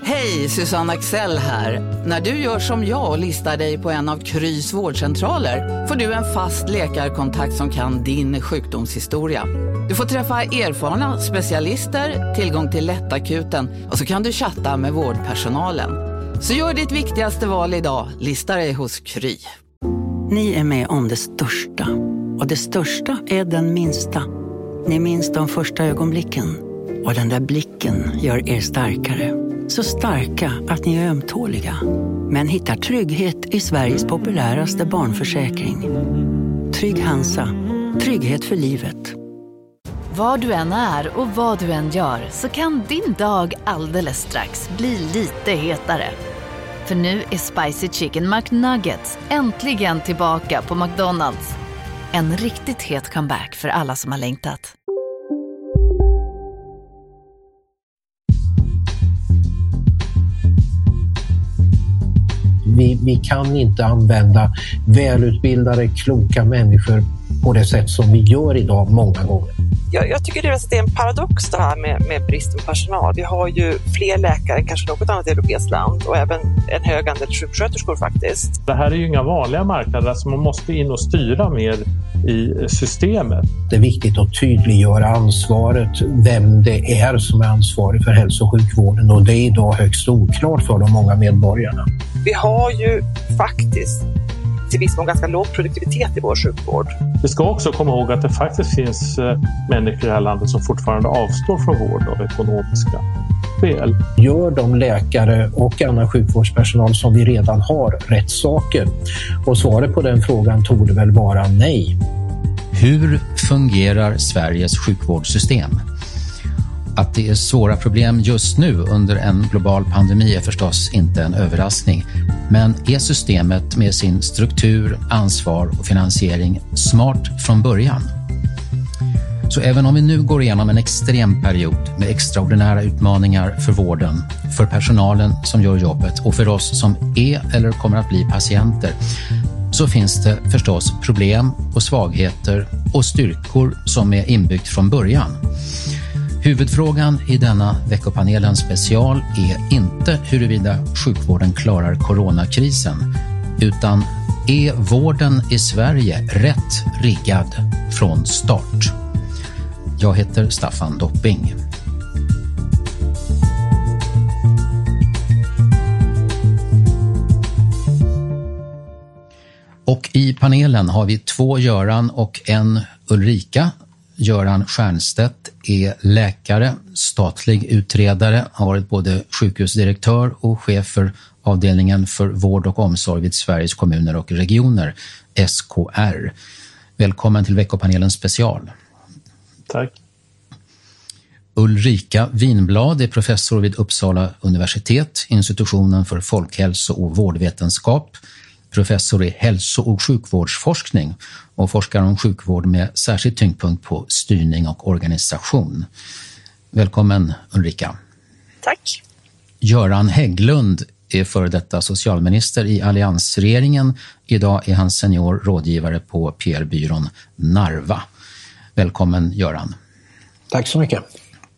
Hej, Susanne Axel här. När du gör som jag och listar dig på en av Krys vårdcentraler får du en fast läkarkontakt som kan din sjukdomshistoria. Du får träffa erfarna specialister, tillgång till lättakuten och så kan du chatta med vårdpersonalen. Så gör ditt viktigaste val idag, lista dig hos Kry. Ni är med om det största. Och det största är den minsta. Ni minns de första ögonblicken. Och den där blicken gör er starkare. Så starka att ni är ömtåliga. Men hittar trygghet i Sveriges populäraste barnförsäkring. Trygg Hansa. Trygghet för livet. Var du än är och vad du än gör så kan din dag alldeles strax bli lite hetare. För nu är Spicy Chicken McNuggets äntligen tillbaka på McDonald's. En riktigt het comeback för alla som har längtat. Vi kan inte använda välutbildade, kloka människor på det sätt som vi gör idag många gånger. Jag tycker det är en paradox det här med bristen på personal. Vi har ju fler läkare än kanske något annat europeiskt land och även en hög andel sjuksköterskor faktiskt. Det här är ju inga vanliga marknader, så man måste in och styra mer i systemet. Det är viktigt att tydliggöra ansvaret, vem det är som är ansvarig för hälso- och sjukvården, och det är idag högst oklart för de många medborgarna. Vi har ju faktiskt till viss mån ganska låg produktivitet i vår sjukvård. Vi ska också komma ihåg att det faktiskt finns människor i det här landet som fortfarande avstår från vård av ekonomiska skäl. Gör de läkare och annan sjukvårdspersonal som vi redan har rätt saker? Och svaret på den frågan torde väl vara nej. Hur fungerar Sveriges sjukvårdssystem? Att det är svåra problem just nu under en global pandemi är förstås inte en överraskning. Men är systemet med sin struktur, ansvar och finansiering smart från början? Så även om vi nu går igenom en extrem period med extraordinära utmaningar för vården, för personalen som gör jobbet och för oss som är eller kommer att bli patienter, så finns det förstås problem och svagheter och styrkor som är inbyggt från början. Huvudfrågan i denna veckopanelen special är inte huruvida sjukvården klarar coronakrisen, utan är vården i Sverige rätt riggad från start? Jag heter Staffan Dopping. Och i panelen har vi 2 Göran och en Ulrika. Göran Stiernstedt är läkare, statlig utredare, har varit både sjukhusdirektör och chef för avdelningen för vård och omsorg vid Sveriges kommuner och regioner, SKR. Välkommen till veckopanelen special. Tack. Ulrika Winblad är professor vid Uppsala universitet, institutionen för folkhälso- och vårdvetenskap, professor i hälso- och sjukvårdsforskning och forskar om sjukvård med särskild tyngdpunkt på styrning och organisation. Välkommen Ulrika. Tack. Göran Hägglund är före detta socialminister i alliansregeringen. Idag är han senior rådgivare på PR-byrån Narva. Välkommen Göran. Tack så mycket.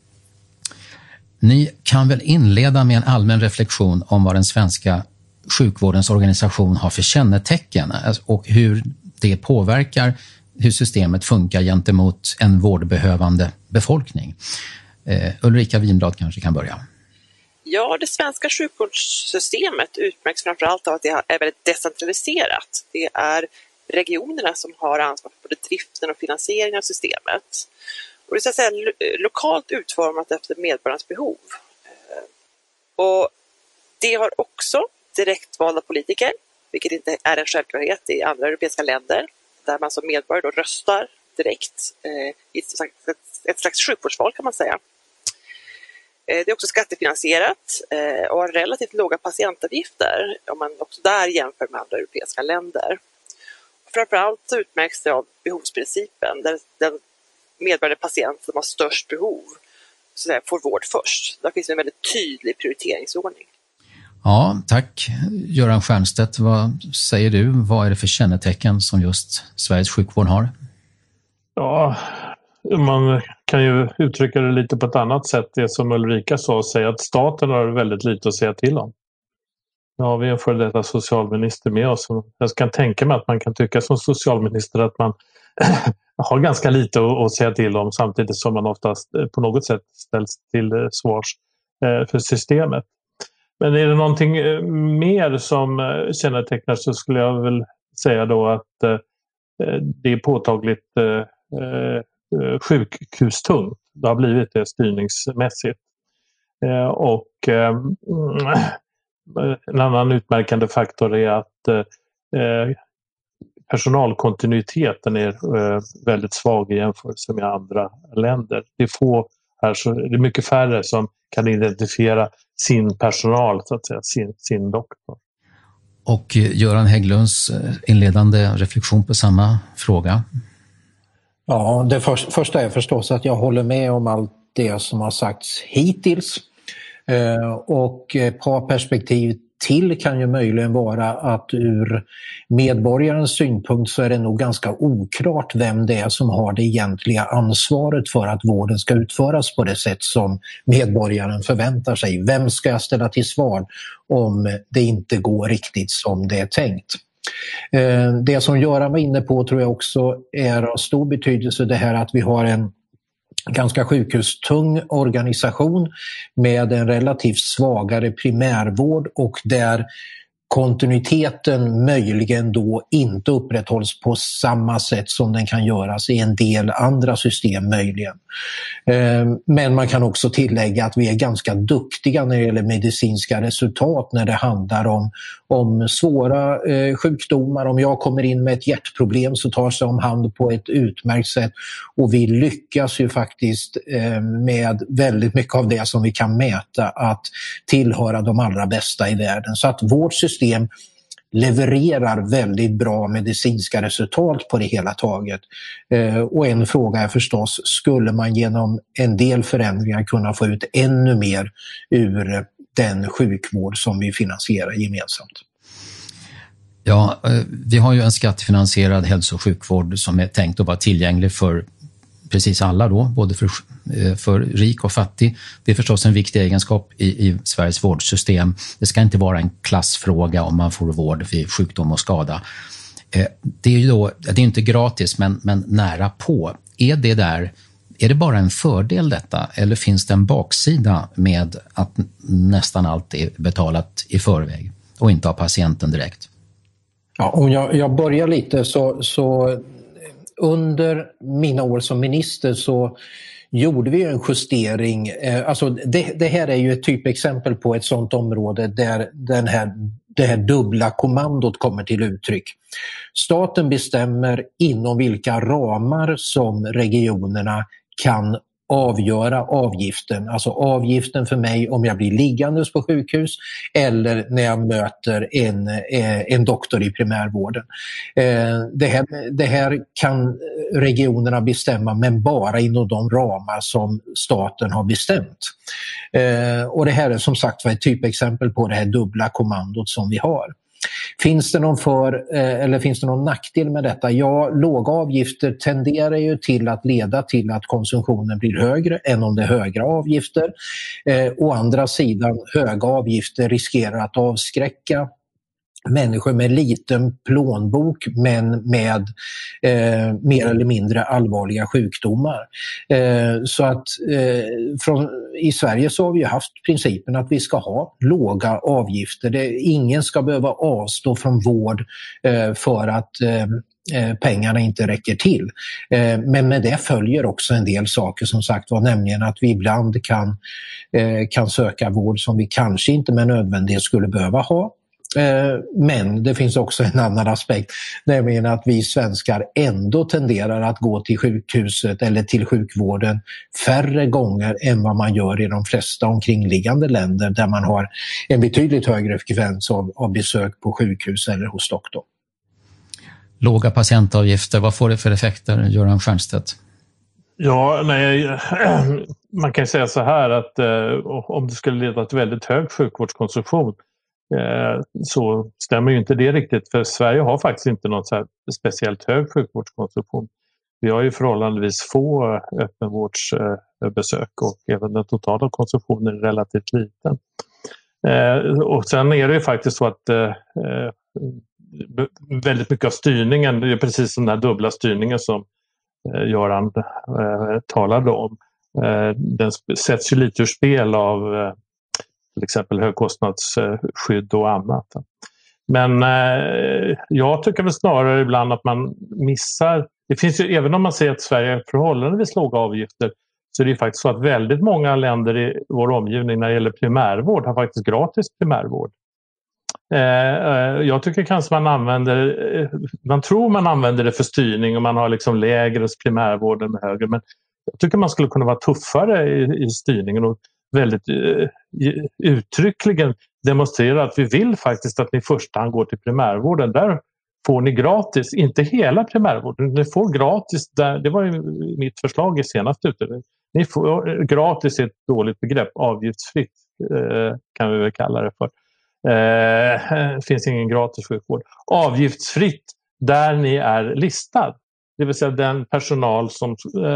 Ni kan väl inleda med en allmän reflektion om vad den svenska sjukvårdens organisation har för kännetecken och hur det påverkar hur systemet funkar gentemot en vårdbehövande befolkning. Ulrika Winblad kanske kan börja. Ja, det svenska sjukvårdssystemet utmärks framförallt av att det är väldigt decentraliserat. Det är regionerna som har ansvar för både driften och finansieringen av systemet. Och det är så att säga lokalt utformat efter medborgarnas behov. Och det har också direktvalda politiker, vilket inte är en självklarhet i andra europeiska länder, där man som medborgare då röstar direkt i ett slags sjukvårdsval kan man säga. Det är också skattefinansierat och har relativt låga patientavgifter om man också där jämför med andra europeiska länder. Framförallt utmärks det av behovsprincipen, där den medborgare patient som har störst behov så där, får vård först. Där finns en väldigt tydlig prioriteringsordning. Ja, tack. Göran Stiernstedt, vad säger du? Vad är det för kännetecken som just Sveriges sjukvård har? Ja, Man kan ju uttrycka det lite på ett annat sätt, det som Ulrika sa, och säga att staten har väldigt lite att säga till om. Nu har vi en före detta socialminister med oss. Jag kan tänka mig att man kan tycka som socialminister att man har ganska lite att säga till om, samtidigt som man oftast på något sätt ställs till svars för systemet. Men är det någonting mer som kännetecknar, så skulle jag väl säga då att det är påtagligt sjukhustungt. Det har blivit det styrningsmässigt. Och en annan utmärkande faktor är att personalkontinuiteten är väldigt svag i jämförelse med andra länder. Det är mycket färre som kan identifiera sin personal, så att säga, sin doktor. Och Göran Hägglunds inledande reflektion på samma fråga? Ja, det första är förstås att jag håller med om allt det som har sagts hittills. Och ett par perspektiv till kan ju möjligen vara att ur medborgarens synpunkt så är det nog ganska oklart vem det är som har det egentliga ansvaret för att vården ska utföras på det sätt som medborgaren förväntar sig. Vem ska jag ställa till svar om det inte går riktigt som det är tänkt? Det som Göran var inne på tror jag också är av stor betydelse, det här att vi har en ganska sjukhustung organisation med en relativt svagare primärvård och där kontinuiteten möjligen då inte upprätthålls på samma sätt som den kan göras i en del andra system möjligen. Men man kan också tillägga att vi är ganska duktiga när det gäller medicinska resultat när det handlar om svåra sjukdomar. Om jag kommer in med ett hjärtproblem så tar sig om hand på ett utmärkt sätt, och vi lyckas ju faktiskt med väldigt mycket av det som vi kan mäta att tillhöra de allra bästa i världen. Så att vårt system levererar väldigt bra medicinska resultat på det hela taget. Och en fråga är förstås, skulle man genom en del förändringar kunna få ut ännu mer ur den sjukvård som vi finansierar gemensamt? Ja, vi har ju en skattefinansierad hälso- och sjukvård som är tänkt att vara tillgänglig för precis alla då, både för rik och fattig. Det är förstås en viktig egenskap i Sveriges vårdsystem. Det ska inte vara en klassfråga om man får vård vid sjukdom och skada. Det är ju då, det är inte gratis men nära på. Är det bara en fördel detta, eller finns det en baksida med att nästan allt är betalat i förväg och inte av patienten direkt? Ja, om jag börjar lite så under mina år som minister så gjorde vi en justering. Alltså det här är ju ett typexempel på ett sådant område där det här dubbla kommandot kommer till uttryck. Staten bestämmer inom vilka ramar som regionerna kan avgöra avgiften. Alltså avgiften för mig om jag blir liggandes på sjukhus eller när jag möter en doktor i primärvården. Det här kan regionerna bestämma, men bara inom de ramar som staten har bestämt. Och det här är som sagt ett typexempel på det här dubbla kommandot som vi har. Finns det någon nackdel med detta? Ja, låga avgifter tenderar ju till att leda till att konsumtionen blir högre än om det är högre avgifter. Å andra sidan, höga avgifter riskerar att avskräcka människor med liten plånbok men med mer eller mindre allvarliga sjukdomar. Så att i Sverige så har vi haft principen att vi ska ha låga avgifter. Ingen ska behöva avstå från vård för att pengarna inte räcker till. Men med det följer också en del saker som sagt var, nämligen att vi ibland kan söka vård som vi kanske inte med nödvändighet skulle behöva ha. Men det finns också en annan aspekt, nämligen att vi svenskar ändå tenderar att gå till sjukhuset eller till sjukvården färre gånger än vad man gör i de flesta omkringliggande länder där man har en betydligt högre frekvens av besök på sjukhus eller hos doktor. Låga patientavgifter, vad får det för effekter, Göran Stiernstedt? Ja, man kan säga så här att om det skulle leda till väldigt hög sjukvårdskonsumtion så stämmer ju inte det riktigt, för Sverige har faktiskt inte någon så här speciellt hög sjukvårdskonsumtion. Vi har ju förhållandevis få öppenvårdsbesök och även den totala konsumtionen är relativt liten. Och sen är det ju faktiskt så att väldigt mycket av styrningen, det är precis den här dubbla styrningen som Göran talade om. Den sätts ju lite ur spel av till exempel högkostnadsskydd och annat. Men jag tycker väl snarare ibland att man missar. Det finns ju, även om man säger att Sverige har förhållandevis låga avgifter, så är det ju faktiskt så att väldigt många länder i vår omgivning när det gäller primärvård har faktiskt gratis primärvård. Jag tycker kanske man tror man använder det för styrning och man har liksom lägre primärvård än högre, men jag tycker man skulle kunna vara tuffare i styrningen och väldigt uttryckligen demonstrera att vi vill faktiskt att ni i första hand går till primärvården. Där får ni gratis, inte hela primärvården, ni får gratis där, det var ju mitt förslag i senaste utredningen. Ni får gratis, ett dåligt begrepp, avgiftsfritt kan vi väl kalla det för. Det finns ingen gratis sjukvård. Avgiftsfritt där ni är listad. Det vill säga den personal som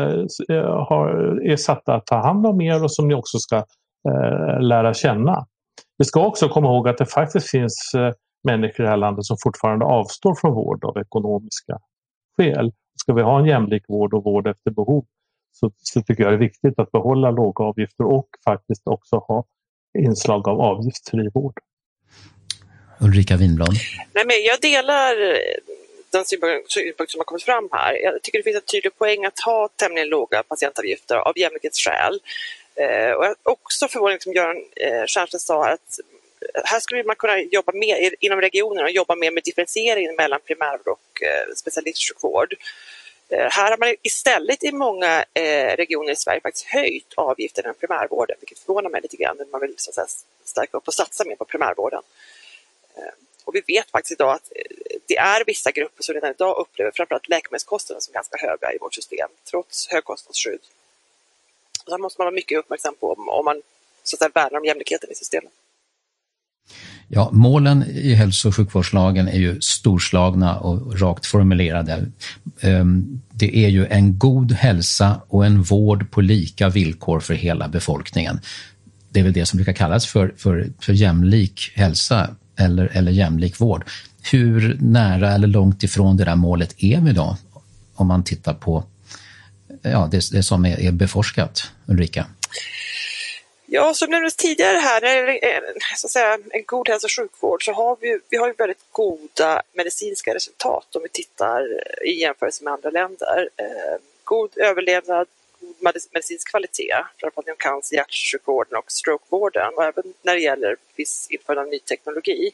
är satta att ta hand om er och som ni också ska lära känna. Vi ska också komma ihåg att det faktiskt finns människor i det här landet som fortfarande avstår från vård av ekonomiska skäl. Ska vi ha en jämlik vård och vård efter behov så tycker jag det är viktigt att behålla låga avgifter och faktiskt också ha inslag av avgiftsfri vård. Ulrika Winblad. Nej, men jag delar den synpunkt som har kommit fram här. Jag tycker det finns en tydlig poäng att ha tämligen låga patientavgifter av jämlikhetsskäl. Och jag också förvånad som Göran Stiernstedt sa att här skulle man kunna jobba mer inom regionerna och jobba mer med differentiering mellan primärvård och specialistsjukvård. Här har man istället i många regioner i Sverige faktiskt höjt avgiften än primärvården, vilket förvånar mig lite grann när man vill så att säga, stärka upp och satsa mer på primärvården. Och vi vet faktiskt idag att det är vissa grupper som redan idag upplever framförallt läkemedelskostnader som är ganska höga i vårt system, trots högkostnadsskydd. Så här måste man vara mycket uppmärksam på om man så att säga, värnar om jämlikheten i systemet. Ja, målen i hälso- och sjukvårdslagen är ju storslagna och rakt formulerade. Det är ju en god hälsa och en vård på lika villkor för hela befolkningen. Det är väl det som brukar kallas för jämlik hälsa eller jämlik vård. Hur nära eller långt ifrån det där målet är vi då? Om man tittar på det som är beforskat, Ulrika. Ja, som nämndes tidigare här, när det är så att säga, en god hälso- och sjukvård så har vi har ju väldigt goda medicinska resultat om vi tittar i jämförelse med andra länder. God överlevnad, god medicinsk kvalitet, framförallt inom cancer, hjärtsjukvården och strokevården och även när det gäller viss införande av ny teknologi.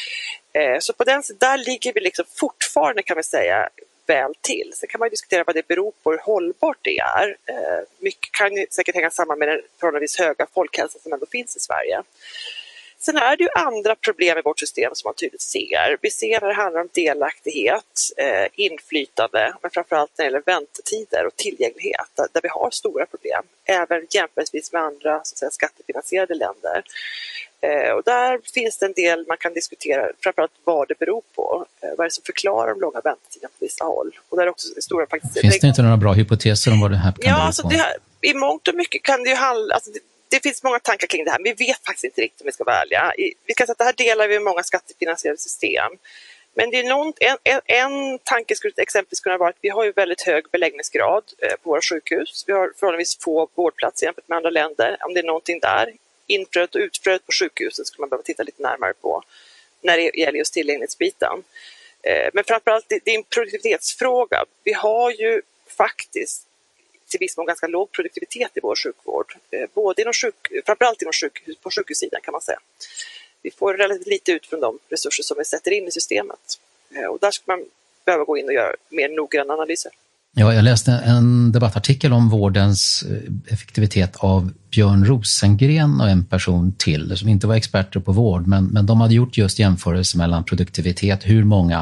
Så på den där ligger vi liksom fortfarande kan vi säga väl till. Sen kan man ju diskutera vad det beror på, hur hållbart det är. Mycket kan ju säkert hänga samman med den förhållandevis höga folkhälsan som ändå finns i Sverige. Sen är det ju andra problem i vårt system som man tydligt ser. Vi ser när det handlar om delaktighet, inflytande, men framförallt när det gäller väntetider och tillgänglighet, där vi har stora problem, även jämförelsevis med andra så att säga, skattefinansierade länder. Och där finns det en del man kan diskutera, framförallt vad det beror på. Vad är det som förklarar de långa väntetiderna på vissa håll? Och där också stora faktiskt. Finns det inte några bra hypoteser om vad det här kan bero på? Alltså i mångt och mycket kan det ju handla... Alltså det finns många tankar kring det här, men vi vet faktiskt inte riktigt om vi ska vara ärliga. Vi kan säga att det här delar vi med många skattefinansierade system. Men det är en tanke skulle exempelvis kunna vara att vi har ju väldigt hög beläggningsgrad på våra sjukhus. Vi har förhållandevis få vårdplatser jämfört med andra länder. Om det är någonting där, inflödet och utflödet på sjukhusen skulle man behöva titta lite närmare på när det gäller just tillgänglighetsbiten. Men framförallt det är en produktivitetsfråga. Vi har ju faktiskt till viss mån ganska låg produktivitet i vår sjukvård. Både framförallt på sjukhussidan kan man säga. Vi får relativt lite ut från de resurser som vi sätter in i systemet. Och där ska man behöva gå in och göra mer noggranna analyser. Ja, jag läste en debattartikel om vårdens effektivitet av Björn Rosengren och en person till som inte var experter på vård, men de hade gjort just jämförelse mellan produktivitet, hur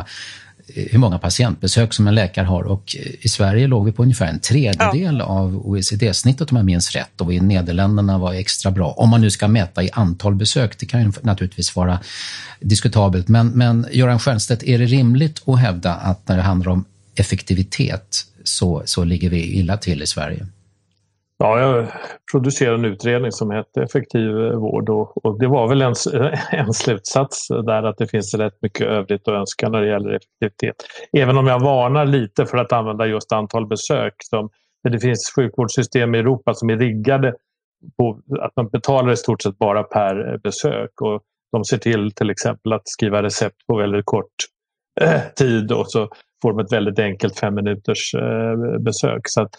många patientbesök som en läkare har, och i Sverige låg vi på ungefär en tredjedel av OECD-snittet om jag minns rätt, och i Nederländerna var extra bra. Om man nu ska mäta i antal besök, det kan ju naturligtvis vara diskutabelt, men Göran Stiernstedt, är det rimligt att hävda att när det handlar om effektivitet så ligger vi illa till i Sverige. Ja, jag producerade en utredning som hette Effektiv vård och det var väl en slutsats där att det finns rätt mycket övrigt att önska när det gäller effektivitet. Även om jag varnar lite för att använda just antal besök. Det finns sjukvårdssystem i Europa som är riggade på att man betalar i stort sett bara per besök och de ser till exempel att skriva recept på väldigt kort tid och så får de ett väldigt enkelt 5 minuters besök. Så att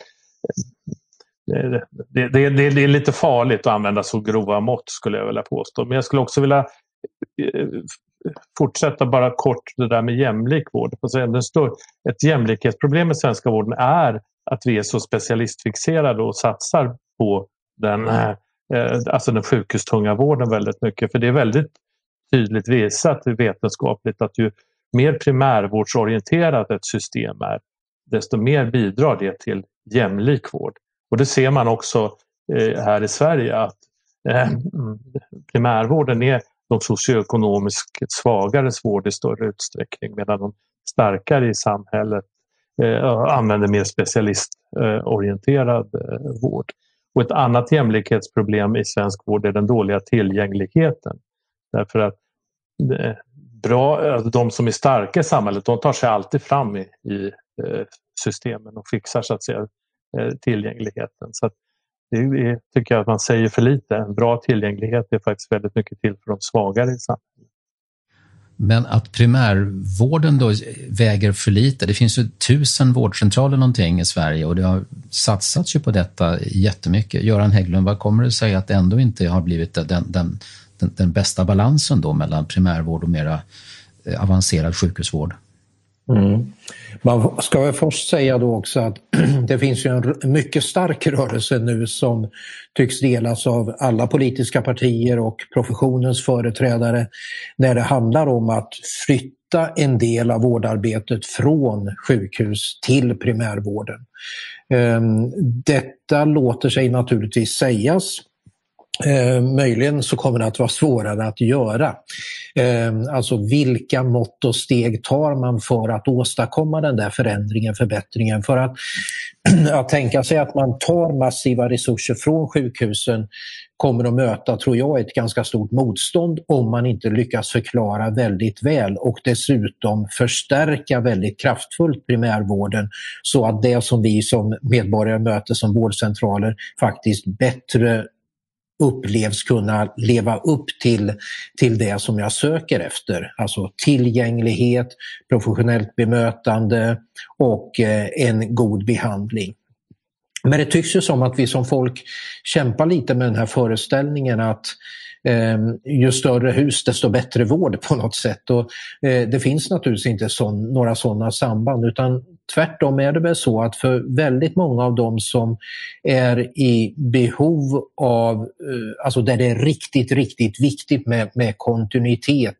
det är lite farligt att använda så grova mått skulle jag vilja påstå. Men jag skulle också vilja fortsätta bara kort det där med jämlik vård. Ett jämlikhetsproblem i svenska vården är att vi är så specialistfixerade och satsar på den sjukhustunga vården väldigt mycket. För det är väldigt tydligt visat vetenskapligt att ju mer primärvårdsorienterat ett system är, desto mer bidrar det till jämlik vård. Och det ser man också här i Sverige att primärvården är de socioekonomiskt svagares vård i större utsträckning medan de starkare i samhället använder mer specialistorienterad vård. Och ett annat jämlikhetsproblem i svensk vård är den dåliga tillgängligheten. Därför att de som är starka i samhället, de tar sig alltid fram i systemen och fixar så att säga tillgängligheten. Så att det tycker jag att man säger för lite. En bra tillgänglighet är faktiskt väldigt mycket till för de svagare i samhället. Men att primärvården då väger för lite, det finns ju 1000 vårdcentraler någonting i Sverige och det har satsats ju på detta jättemycket. Göran Hägglund, vad kommer det sig att det ändå inte har blivit den bästa balansen då mellan primärvård och mera avancerad sjukhusvård? Man ska väl först säga då också att det finns ju en mycket stark rörelse nu som tycks delas av alla politiska partier och professionens företrädare när det handlar om att flytta en del av vårdarbetet från sjukhus till primärvården. Detta låter sig naturligtvis sägas. Möjligen så kommer det att vara svårare att göra. Alltså vilka mått och steg tar man för att åstadkomma den där förändringen, förbättringen? För att tänka sig att man tar massiva resurser från sjukhusen kommer att möta, tror jag, ett ganska stort motstånd om man inte lyckas förklara väldigt väl och dessutom förstärka väldigt kraftfullt primärvården så att det som vi som medborgare möter som vårdcentraler faktiskt bättre upplevs kunna leva upp till det som jag söker efter. Alltså tillgänglighet, professionellt bemötande och en god behandling. Men det tycks ju som att vi som folk kämpar lite med den här föreställningen att ju större hus desto bättre vård på något sätt. Och det finns naturligtvis inte några sådana samband utan tvärtom är det väl så att för väldigt många av dem som är i behov av, alltså där det är riktigt, riktigt viktigt med kontinuitet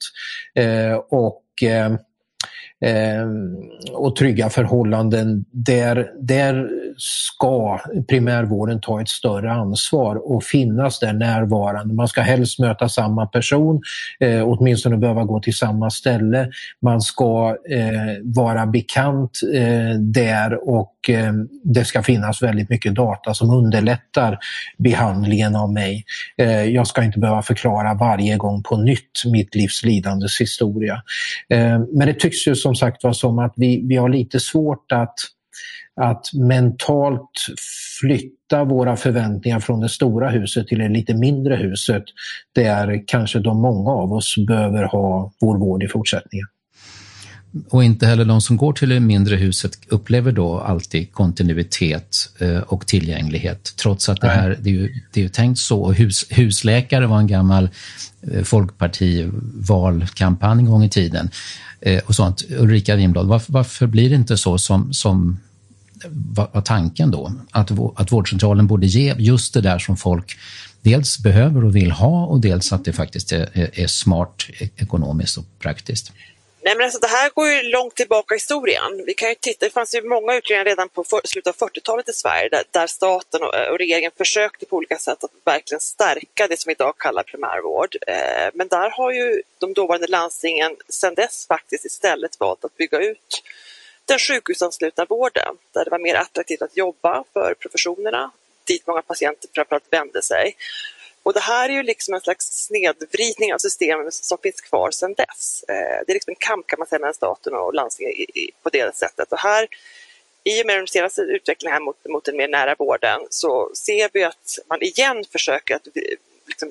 och trygga förhållanden, där ska primärvården ta ett större ansvar och finnas där närvarande. Man ska helst möta samma person, åtminstone behöva gå till samma ställe. Man ska vara bekant där och det ska finnas väldigt mycket data som underlättar behandlingen av mig. Jag ska inte behöva förklara varje gång på nytt mitt livs lidandes historia. Men det tycks ju som sagt vara som att vi har lite svårt att mentalt flytta våra förväntningar från det stora huset till det lite mindre huset där kanske många av oss behöver ha vår vård i fortsättningen. Och inte heller de som går till det mindre huset upplever då alltid kontinuitet och tillgänglighet. Trots att det är ju tänkt så. Husläkare var en gammal folkpartivalkampanj en gång i tiden. Och sånt. Ulrika Wimblad, varför blir det inte så som var tanken då? Att vårdcentralen borde ge just det där som folk dels behöver och vill ha och dels att det faktiskt är smart ekonomiskt och praktiskt. Nej, men alltså, det här går ju långt tillbaka i historien. Vi kan ju titta, det fanns ju många utredningar redan på slutet av 40-talet i Sverige där staten och regeringen försökte på olika sätt att verkligen stärka det som vi idag kallar primärvård. Men där har ju de dåvarande landstingen sedan dess faktiskt istället valt att bygga ut den sjukhusanslutna vården, där det var mer attraktivt att jobba för professionerna, dit många patienter framförallt vände sig. Och det här är ju liksom en slags snedvridning av systemet som finns kvar sedan dess. Det är liksom en kamp kan man säga mellan staten och landstingen på det sättet. Och här, i och med den senaste utvecklingen här mot den mer nära vården, så ser vi att man igen försöker att liksom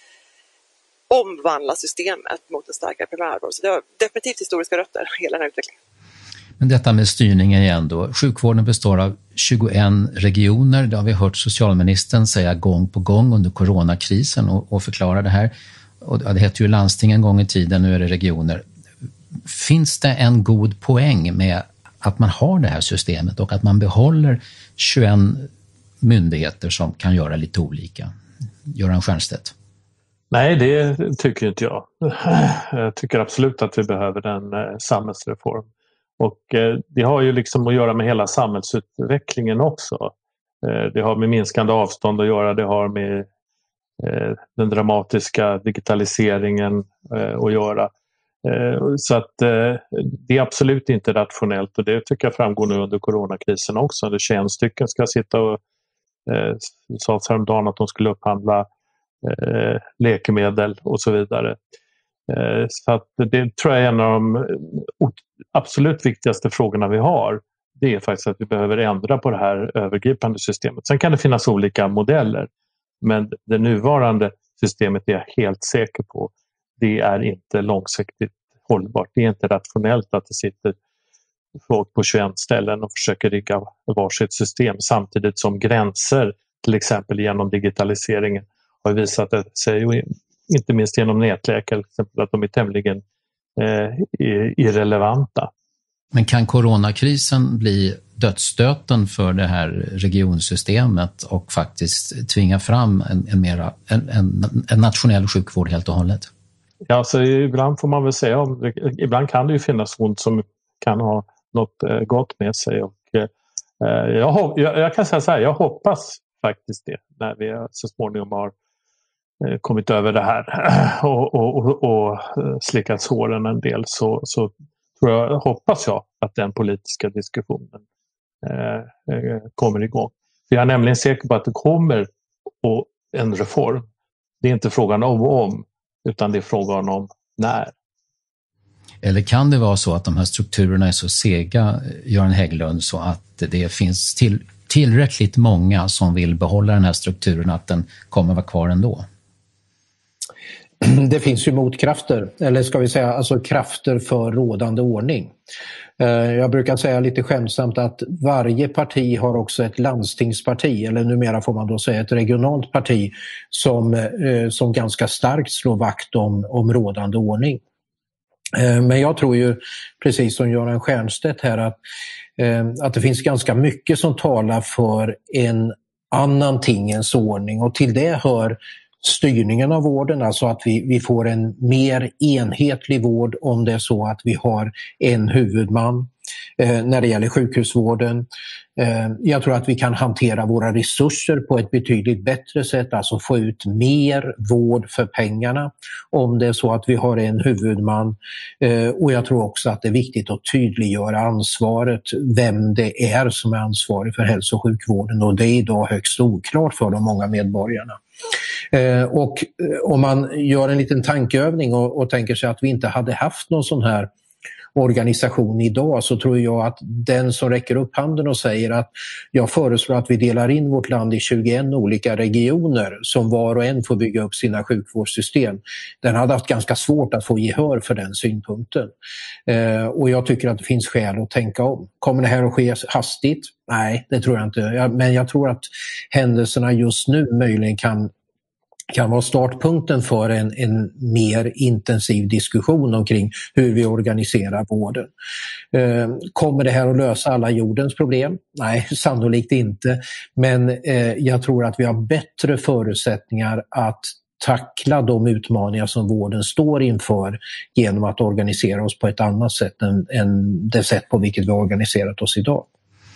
omvandla systemet mot en starkare primärvård. Så det har definitivt historiska rötter, hela den här utvecklingen. Men detta med styrningen igen då. Sjukvården består av 21 regioner. Det har vi hört socialministern säga gång på gång under coronakrisen och förklara det här. Och det heter ju landsting en gång i tiden, nu är det regioner. Finns det en god poäng med att man har det här systemet och att man behåller 21 myndigheter som kan göra lite olika? Göran Stiernstedt. Nej, det tycker inte jag. Jag tycker absolut att vi behöver en samhällsreform. Och det har ju liksom att göra med hela samhällsutvecklingen också. Det har med minskande avstånd att göra, det har med den dramatiska digitaliseringen att göra. Så att det är absolut inte rationellt, och det tycker jag framgår nu under coronakrisen också. Under 21 stycken ska sitta och sa häromdagen att de skulle upphandla läkemedel och så vidare. Så att det tror jag är en av de absolut viktigaste frågorna vi har. Det är faktiskt att vi behöver ändra på det här övergripande systemet. Sen kan det finnas olika modeller, men det nuvarande systemet är jag helt säker på. Det är inte långsiktigt hållbart. Det är inte rationellt att det sitter folk på 21 ställen och försöker rigga varsitt system samtidigt som gränser, till exempel genom digitaliseringen, har visat sig, inte minst genom nätläkare, till exempel, att de är tämligen irrelevanta. Men kan coronakrisen bli dödsstöten för det här regionsystemet och faktiskt tvinga fram en nationell sjukvård helt och hållet? Ja, alltså, ibland får man väl säga ibland kan det ju finnas ont som kan ha något gott med sig, och jag kan säga så här, jag hoppas faktiskt det när vi så småningom har kommit över det här och slickat såren en del, så hoppas jag att den politiska diskussionen kommer igång. För jag är nämligen säker på att det kommer en reform. Det är inte frågan om, utan det är frågan om när. Eller kan det vara så att de här strukturerna är så sega, Göran Hägglund, så att det finns tillräckligt många som vill behålla den här strukturen, att den kommer vara kvar ändå? Det finns ju motkrafter, eller ska vi säga alltså krafter för rådande ordning. Jag brukar säga lite skämtsamt att varje parti har också ett landstingsparti, eller numera får man då säga ett regionalt parti, som ganska starkt slår vakt om rådande ordning. Men jag tror ju, precis som Göran Stiernstedt här, att det finns ganska mycket som talar för en annan tingens ordning, och till det hör styrningen av vården, alltså att vi får en mer enhetlig vård om det är så att vi har en huvudman när det gäller sjukhusvården. Jag tror att vi kan hantera våra resurser på ett betydligt bättre sätt, alltså få ut mer vård för pengarna om det är så att vi har en huvudman. Och jag tror också att det är viktigt att tydliggöra ansvaret, vem det är som är ansvarig för hälso- och sjukvården, och det är idag högst oklart för de många medborgarna. Och om man gör en liten tankeövning och tänker sig att vi inte hade haft någon sån här organisation idag, så tror jag att den som räcker upp handen och säger att jag föreslår att vi delar in vårt land i 21 olika regioner som var och en får bygga upp sina sjukvårdssystem, den hade haft ganska svårt att få gehör för den synpunkten. Och jag tycker att det finns skäl att tänka om. Kommer det här att ske hastigt? Nej, det tror jag inte. Men jag tror att händelserna just nu möjligen kan vara startpunkten för en mer intensiv diskussion omkring hur vi organiserar vården. Kommer det här att lösa alla jordens problem? Nej, sannolikt inte. Men jag tror att vi har bättre förutsättningar att tackla de utmaningar som vården står inför genom att organisera oss på ett annat sätt än det sätt på vilket vi har organiserat oss idag.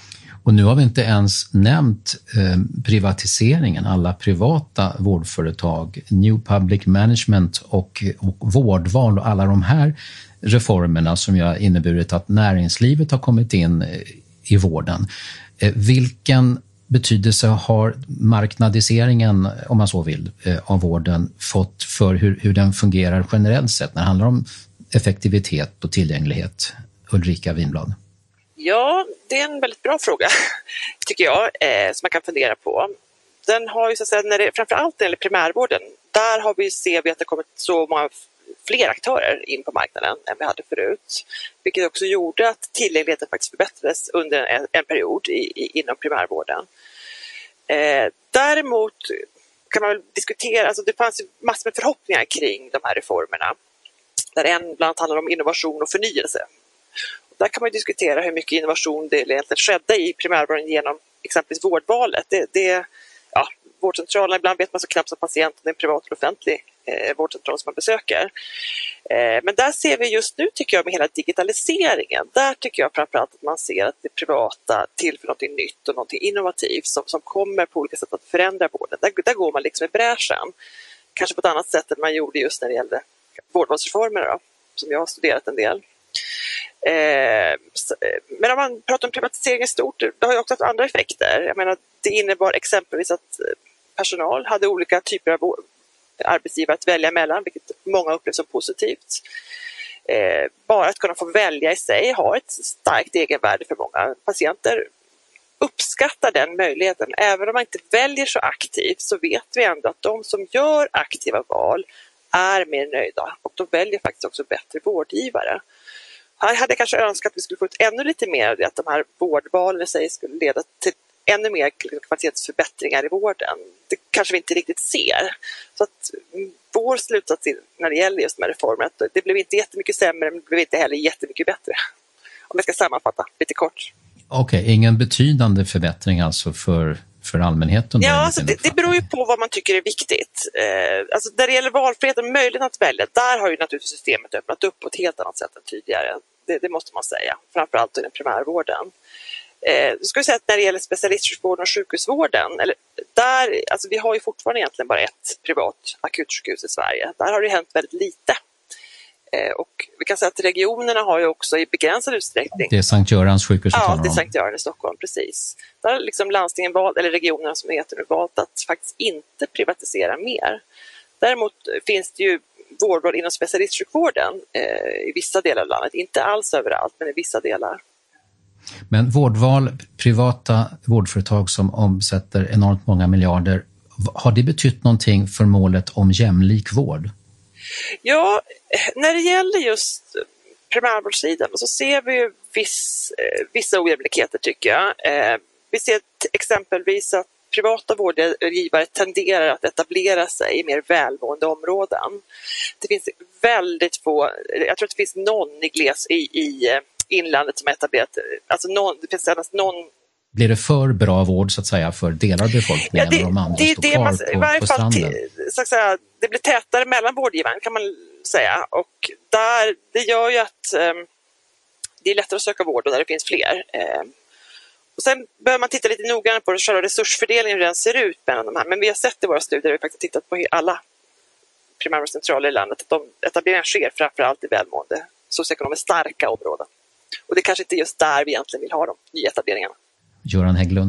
Och nu har vi inte ens nämnt privatiseringen, alla privata vårdföretag, New Public Management och vårdval och alla de här reformerna som har inneburit att näringslivet har kommit in i vården. Vilken betydelse har marknadiseringen, om man så vill, av vården fått för hur den fungerar generellt sett när det handlar om effektivitet och tillgänglighet? Ulrika Winblad. Ja, det är en väldigt bra fråga tycker jag, som man kan fundera på. Den har ju så att säga, framförallt när det gäller primärvården, där ser vi att det kommit så många fler aktörer in på marknaden än vi hade förut. Vilket också gjorde att tillgängligheten faktiskt förbättrades under en period inom primärvården. Däremot kan man väl diskutera, alltså det fanns massor med förhoppningar kring de här reformerna. Där en bland annat handlar om innovation och förnyelse. Där kan man diskutera hur mycket innovation det egentligen skedde i primärvården genom exempelvis vårdvalet. Vårdcentralerna, ibland vet man så knappt som patient om det är en privat eller offentlig vårdcentral som man besöker. Men där ser vi just nu, tycker jag, med hela digitaliseringen. Där tycker jag framförallt att man ser att det privata tillför något nytt och något innovativt som kommer på olika sätt att förändra vården. Där går man liksom i bräschen. Kanske på ett annat sätt än man gjorde just när det gällde vårdvalsreformerna då, som jag har studerat en del. Men om man pratar om privatisering i stort, det har ju också haft andra effekter. Jag menar, det innebar exempelvis att personal hade olika typer av arbetsgivare att välja mellan, vilket många upplever som positivt. Bara att kunna få välja i sig har ett starkt egenvärde för många. Patienter uppskattar den möjligheten. Även om man inte väljer så aktivt så vet vi ändå att de som gör aktiva val är mer nöjda och de väljer faktiskt också bättre vårdgivare. Här hade jag kanske önskat att vi skulle få ut ännu lite mer av det, att de här vårdvalen i sig skulle leda till ännu mer kvalitetsförbättringar i vården. Det kanske vi inte riktigt ser. Så att vår slutsats när det gäller just de här reformerna, att det blev inte jättemycket sämre, men det blev inte heller jättemycket bättre. Om jag ska sammanfatta lite kort. Okej, ingen betydande förbättring alltså för allmänheten? Ja, alltså det beror ju på vad man tycker är viktigt. Alltså när det gäller valfriheten och möjligheten att välja, där har ju naturligtvis systemet öppnat upp på ett helt annat sätt än tidigare. Det måste man säga, framförallt i den primärvården. Ska vi säga att när det gäller specialistsjukvården och sjukhusvården, alltså vi har ju fortfarande egentligen bara ett privat akutsjukhus i Sverige. Där har det hänt väldigt lite. Och vi kan säga att regionerna har ju också i begränsad utsträckning... Det är Sankt Görans sjukhus. Ja, det är Sankt Göran i Stockholm, precis. Där har liksom landstingen valt, eller regionerna som det heter nu, valt att faktiskt inte privatisera mer. Däremot finns det ju vårdval inom specialistsjukvården i vissa delar av landet. Inte alls överallt, men i vissa delar. Men vårdval, privata vårdföretag som omsätter enormt många miljarder, har det betytt någonting för målet om jämlik vård? Ja, när det gäller just primärvårdssidan så ser vi ju vissa ojämlikheter, tycker jag. Vi ser exempelvis att privata vårdgivare tenderar att etablera sig i mer välmående områden. Det finns väldigt få, jag tror att det finns någon i inlandet som är etablerat, alltså det finns endast någon. Blir det för bra vård så att säga för delar av befolkningen och de andra står kvar på stranden? Så att säga, det blir tätare mellan vårdgivaren, kan man säga, och det gör ju att det är lättare att söka vård och där det finns fler. Och sen behöver man titta lite noggrannare på själva resursfördelningen, hur den ser ut mellan de här. Men vi har sett i våra studier, vi har faktiskt tittat på alla primärvårdscentraler i landet, att etableringar sker framförallt i välmående, socioekonomiskt starka områden. Och det kanske inte är just där vi egentligen vill ha de nya etableringarna. Göran Hägglund.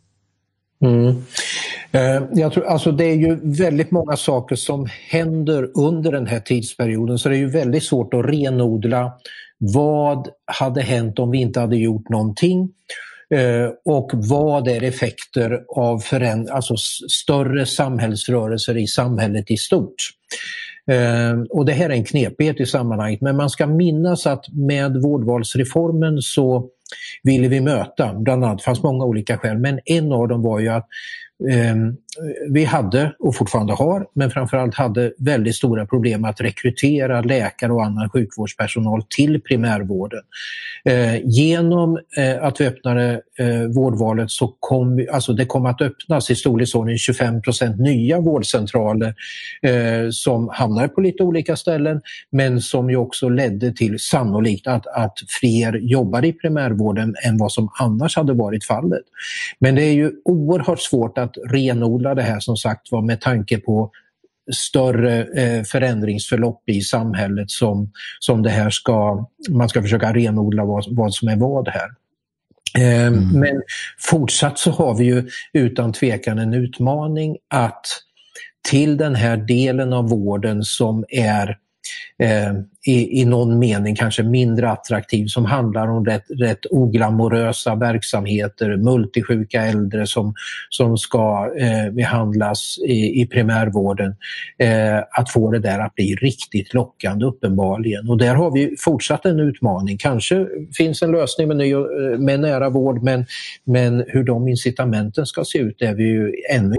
Jag tror, alltså det är ju väldigt många saker som händer under den här tidsperioden, så det är ju väldigt svårt att renodla vad hade hänt om vi inte hade gjort någonting och vad är effekter av alltså större samhällsrörelser i samhället i stort. Och det här är en knepighet i sammanhanget, men man ska minnas att med vårdvalsreformen så ville vi möta, bland annat fanns många olika skäl, men en av dem var ju att vi hade och fortfarande har, men framförallt hade väldigt stora problem att rekrytera läkare och annan sjukvårdspersonal till primärvården. Genom att vi öppnade vårdvalet så kom att öppnas i storleksordning 25% nya vårdcentraler som hamnar på lite olika ställen, men som ju också ledde till sannolikt att fler jobbar i primärvården än vad som annars hade varit fallet. Men det är ju oerhört svårt att renodla det här, som sagt var, med tanke på större förändringsförlopp i samhället som det här man ska försöka renodla vad som är vad här. Men fortsatt så har vi ju utan tvekan en utmaning att till den här delen av vården som är i någon mening kanske mindre attraktiv, som handlar om rätt oglamorösa verksamheter, multisjuka äldre som ska behandlas i primärvården, att få det där att bli riktigt lockande uppenbarligen. Och där har vi fortsatt en utmaning. Kanske finns en lösning med nära vård, men hur de incitamenten ska se ut är vi ju ännu.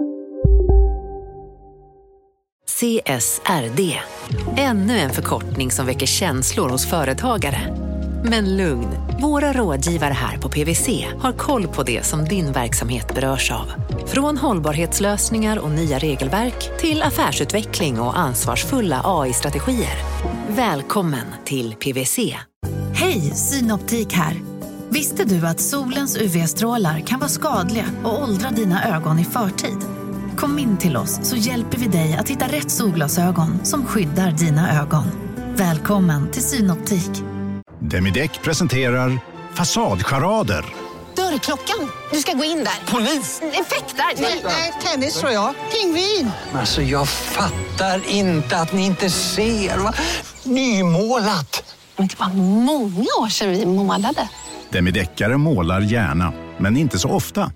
CSRD. Ännu en förkortning som väcker känslor hos företagare. Men lugn, våra rådgivare här på PwC har koll på det som din verksamhet berörs av. Från hållbarhetslösningar och nya regelverk till affärsutveckling och ansvarsfulla AI-strategier. Välkommen till PwC. Hej, Synoptik här. Visste du att solens UV-strålar kan vara skadliga och åldra dina ögon i förtid? Kom in till oss så hjälper vi dig att hitta rätt solglasögon som skyddar dina ögon. Välkommen till Synoptik. Demideck presenterar Fasadcharader. Dörrklockan. Du ska gå in där. Polis? Effektar? Nej, tennis tror jag. Pingvin. Alltså jag fattar inte att ni inte ser. Nymålat. Men det var många år sedan vi målade. Demideckare målar gärna, men inte så ofta.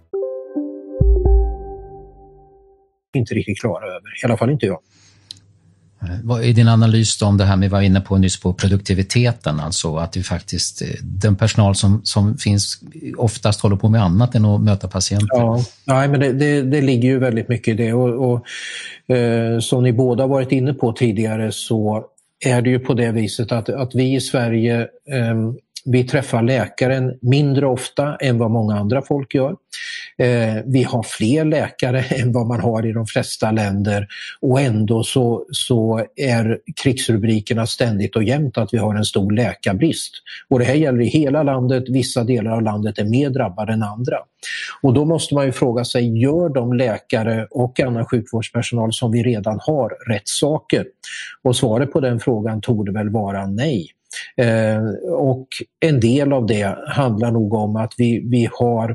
Inte riktigt klara över, i alla fall inte jag. Vad är din analys då om det här med vad vi var inne på nyss på produktiviteten, alltså att det faktiskt den personal som finns oftast håller på med annat än att möta patienter? Ja, nej, men det ligger ju väldigt mycket i det och som ni båda varit inne på tidigare så är det ju på det viset att vi i Sverige vi träffar läkaren mindre ofta än vad många andra folk gör. Vi har fler läkare än vad man har i de flesta länder och ändå så är krigsrubrikerna ständigt och jämt att vi har en stor läkarbrist. Och det här gäller i hela landet, vissa delar av landet är mer drabbade än andra. Och då måste man ju fråga sig, gör de läkare och annan sjukvårdspersonal som vi redan har rätt saker? Och svaret på den frågan torde väl vara nej. Och en del av det handlar nog om att vi har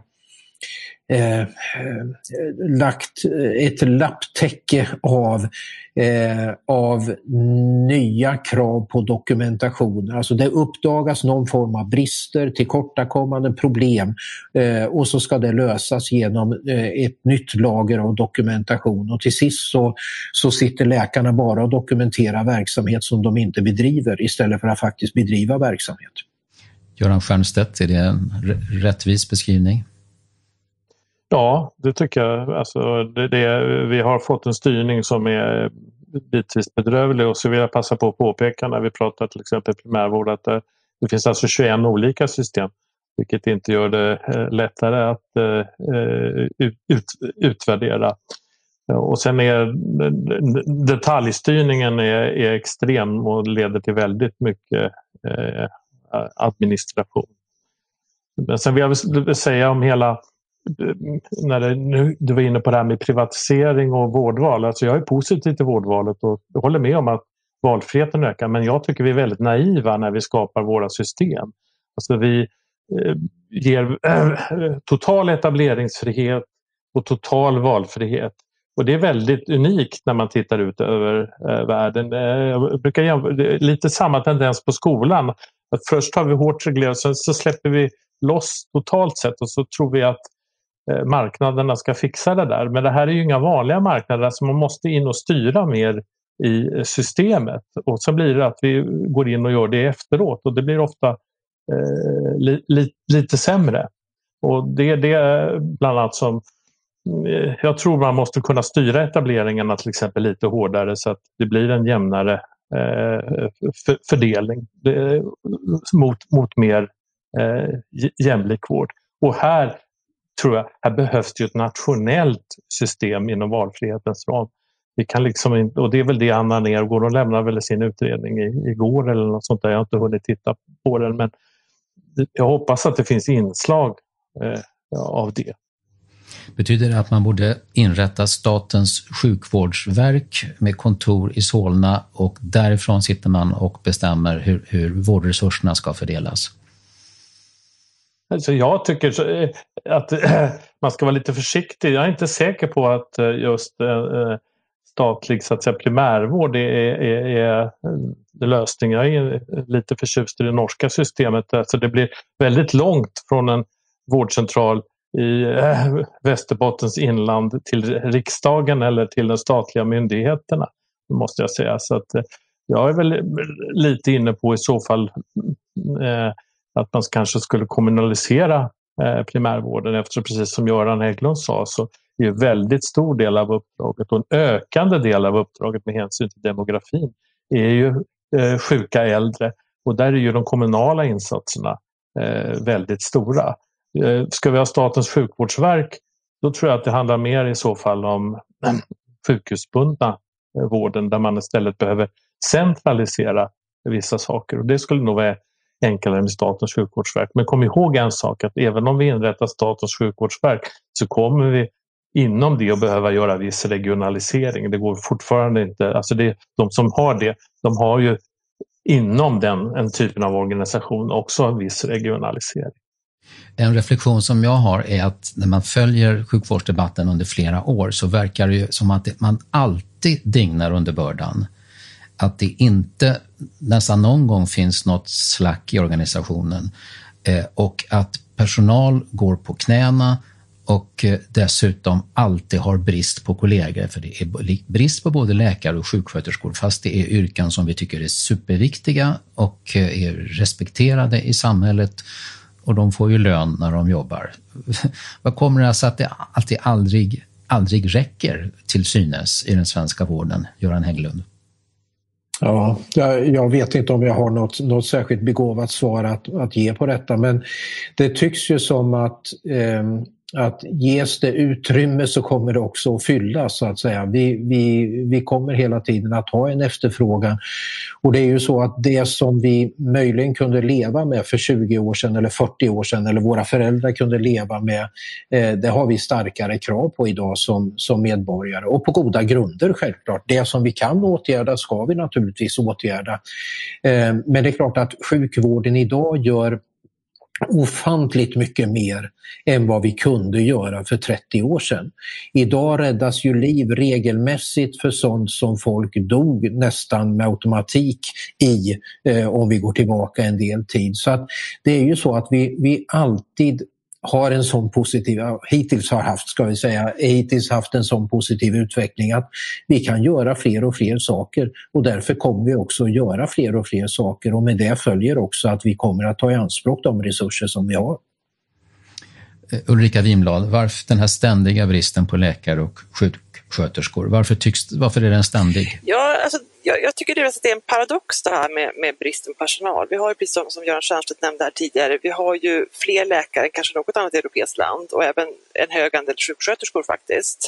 lagt ett lapptäcke av nya krav på dokumentation. Alltså det uppdagas någon form av brister, tillkortakommande problem och så ska det lösas genom ett nytt lager av dokumentation. Och till sist så sitter läkarna bara och dokumenterar verksamhet som de inte bedriver istället för att faktiskt bedriva verksamhet. Göran Stiernstedt, är det en rättvis beskrivning? Ja, det tycker jag. Alltså, vi har fått en styrning som är bitvis bedrövlig och så vill jag passa på att påpeka när vi pratar till exempel primärvård att det finns alltså 21 olika system, vilket inte gör det lättare att utvärdera. Och sen är detaljstyrningen är extrem och leder till väldigt mycket administration. Men sen vill jag säga om hela du var inne på det här med privatisering och vårdval. Alltså jag är positiv till vårdvalet och håller med om att valfriheten ökar, men jag tycker vi är väldigt naiva när vi skapar våra system. Alltså vi ger total etableringsfrihet och total valfrihet. Och det är väldigt unikt när man tittar ut över världen. Jag brukar jämföra lite samma tendens på skolan. Att först har vi hårt reglerat, så släpper vi loss totalt sett och så tror vi att marknaderna ska fixa det där. Men det här är ju inga vanliga marknader, så man måste in och styra mer i systemet. Och så blir det att vi går in och gör det efteråt och det blir ofta lite sämre. Och det är det bland annat som jag tror man måste kunna styra etableringarna till exempel lite hårdare så att det blir en jämnare fördelning mot mer jämlik vård. Och här tror jag, här behövs det ju ett nationellt system inom valfrihetens ram. Vi kan liksom inte, och det är väl det Anna Nergård, hon lämnar väl sin utredning igår eller något sånt där, jag har inte hunnit titta på den, men jag hoppas att det finns inslag av det. Betyder det att man borde inrätta Statens sjukvårdsverk med kontor i Solna och därifrån sitter man och bestämmer hur vårdresurserna ska fördelas? Alltså jag tycker att man ska vara lite försiktig. Jag är inte säker på att just statlig så att säga, primärvård är lösningen. Jag är lite förtjust i det norska systemet. Alltså det blir väldigt långt från en vårdcentral i Västerbottens inland till riksdagen eller till de statliga myndigheterna, måste jag säga. Så att jag är väl lite inne på i så fall att man kanske skulle kommunalisera primärvården, eftersom precis som Göran Hägglund sa så är en väldigt stor del av uppdraget och en ökande del av uppdraget med hänsyn till demografin är ju sjuka äldre, och där är ju de kommunala insatserna väldigt stora. Ska vi ha Statens sjukvårdsverk, då tror jag att det handlar mer i så fall om sjukhusbundna vården där man istället behöver centralisera vissa saker, och det skulle nog vara enklare med Statens sjukvårdsverk. Men kom ihåg en sak, att även om vi inrättar Statens sjukvårdsverk så kommer vi inom det att behöva göra viss regionalisering. Det går fortfarande inte, alltså de som har det, de har ju inom en typen av organisation också en viss regionalisering. En reflektion som jag har är att när man följer sjukvårdsdebatten under flera år så verkar det ju som att man alltid dignar under bördan. Att det inte nästan någon gång finns något slack i organisationen och att personal går på knäna och dessutom alltid har brist på kollegor, för det är brist på både läkare och sjuksköterskor, fast det är yrken som vi tycker är superviktiga och är respekterade i samhället och de får ju lön när de jobbar. Vad kommer det alltså att det aldrig räcker till synes i den svenska vården, Göran Hägglund? Ja, jag vet inte om jag har något särskilt begåvat svar att ge på detta, men det tycks ju som att ges det utrymme så kommer det också att fyllas, så att säga. Vi kommer hela tiden att ha en efterfrågan, och det är ju så att det som vi möjligen kunde leva med för 20 år sedan eller 40 år sedan eller våra föräldrar kunde leva med, det har vi starkare krav på idag som medborgare, och på goda grunder självklart. Det som vi kan åtgärda ska vi naturligtvis åtgärda, men det är klart att sjukvården idag gör ofantligt mycket mer än vad vi kunde göra för 30 år sedan. Idag räddas ju liv regelmässigt för sånt som folk dog nästan med automatik i, om vi går tillbaka en del tid. Så att det är ju så att vi alltid har en sån positiv, hittills haft en sån positiv utveckling att vi kan göra fler och fler saker, och därför kommer vi också göra fler och fler saker, och med det följer också att vi kommer att ta i anspråk de resurser som vi har. Ulrika Wimblad, varför den här ständiga bristen på läkare och sjuksköterskor? Varför är den ständig? Ja, alltså, jag tycker att det är en paradox det här med bristen på personal. Vi har ju, precis som Göran Stiernstedt nämnde här tidigare, vi har ju fler läkare än kanske något annat europeiskt land, och även en hög andel sjuksköterskor faktiskt.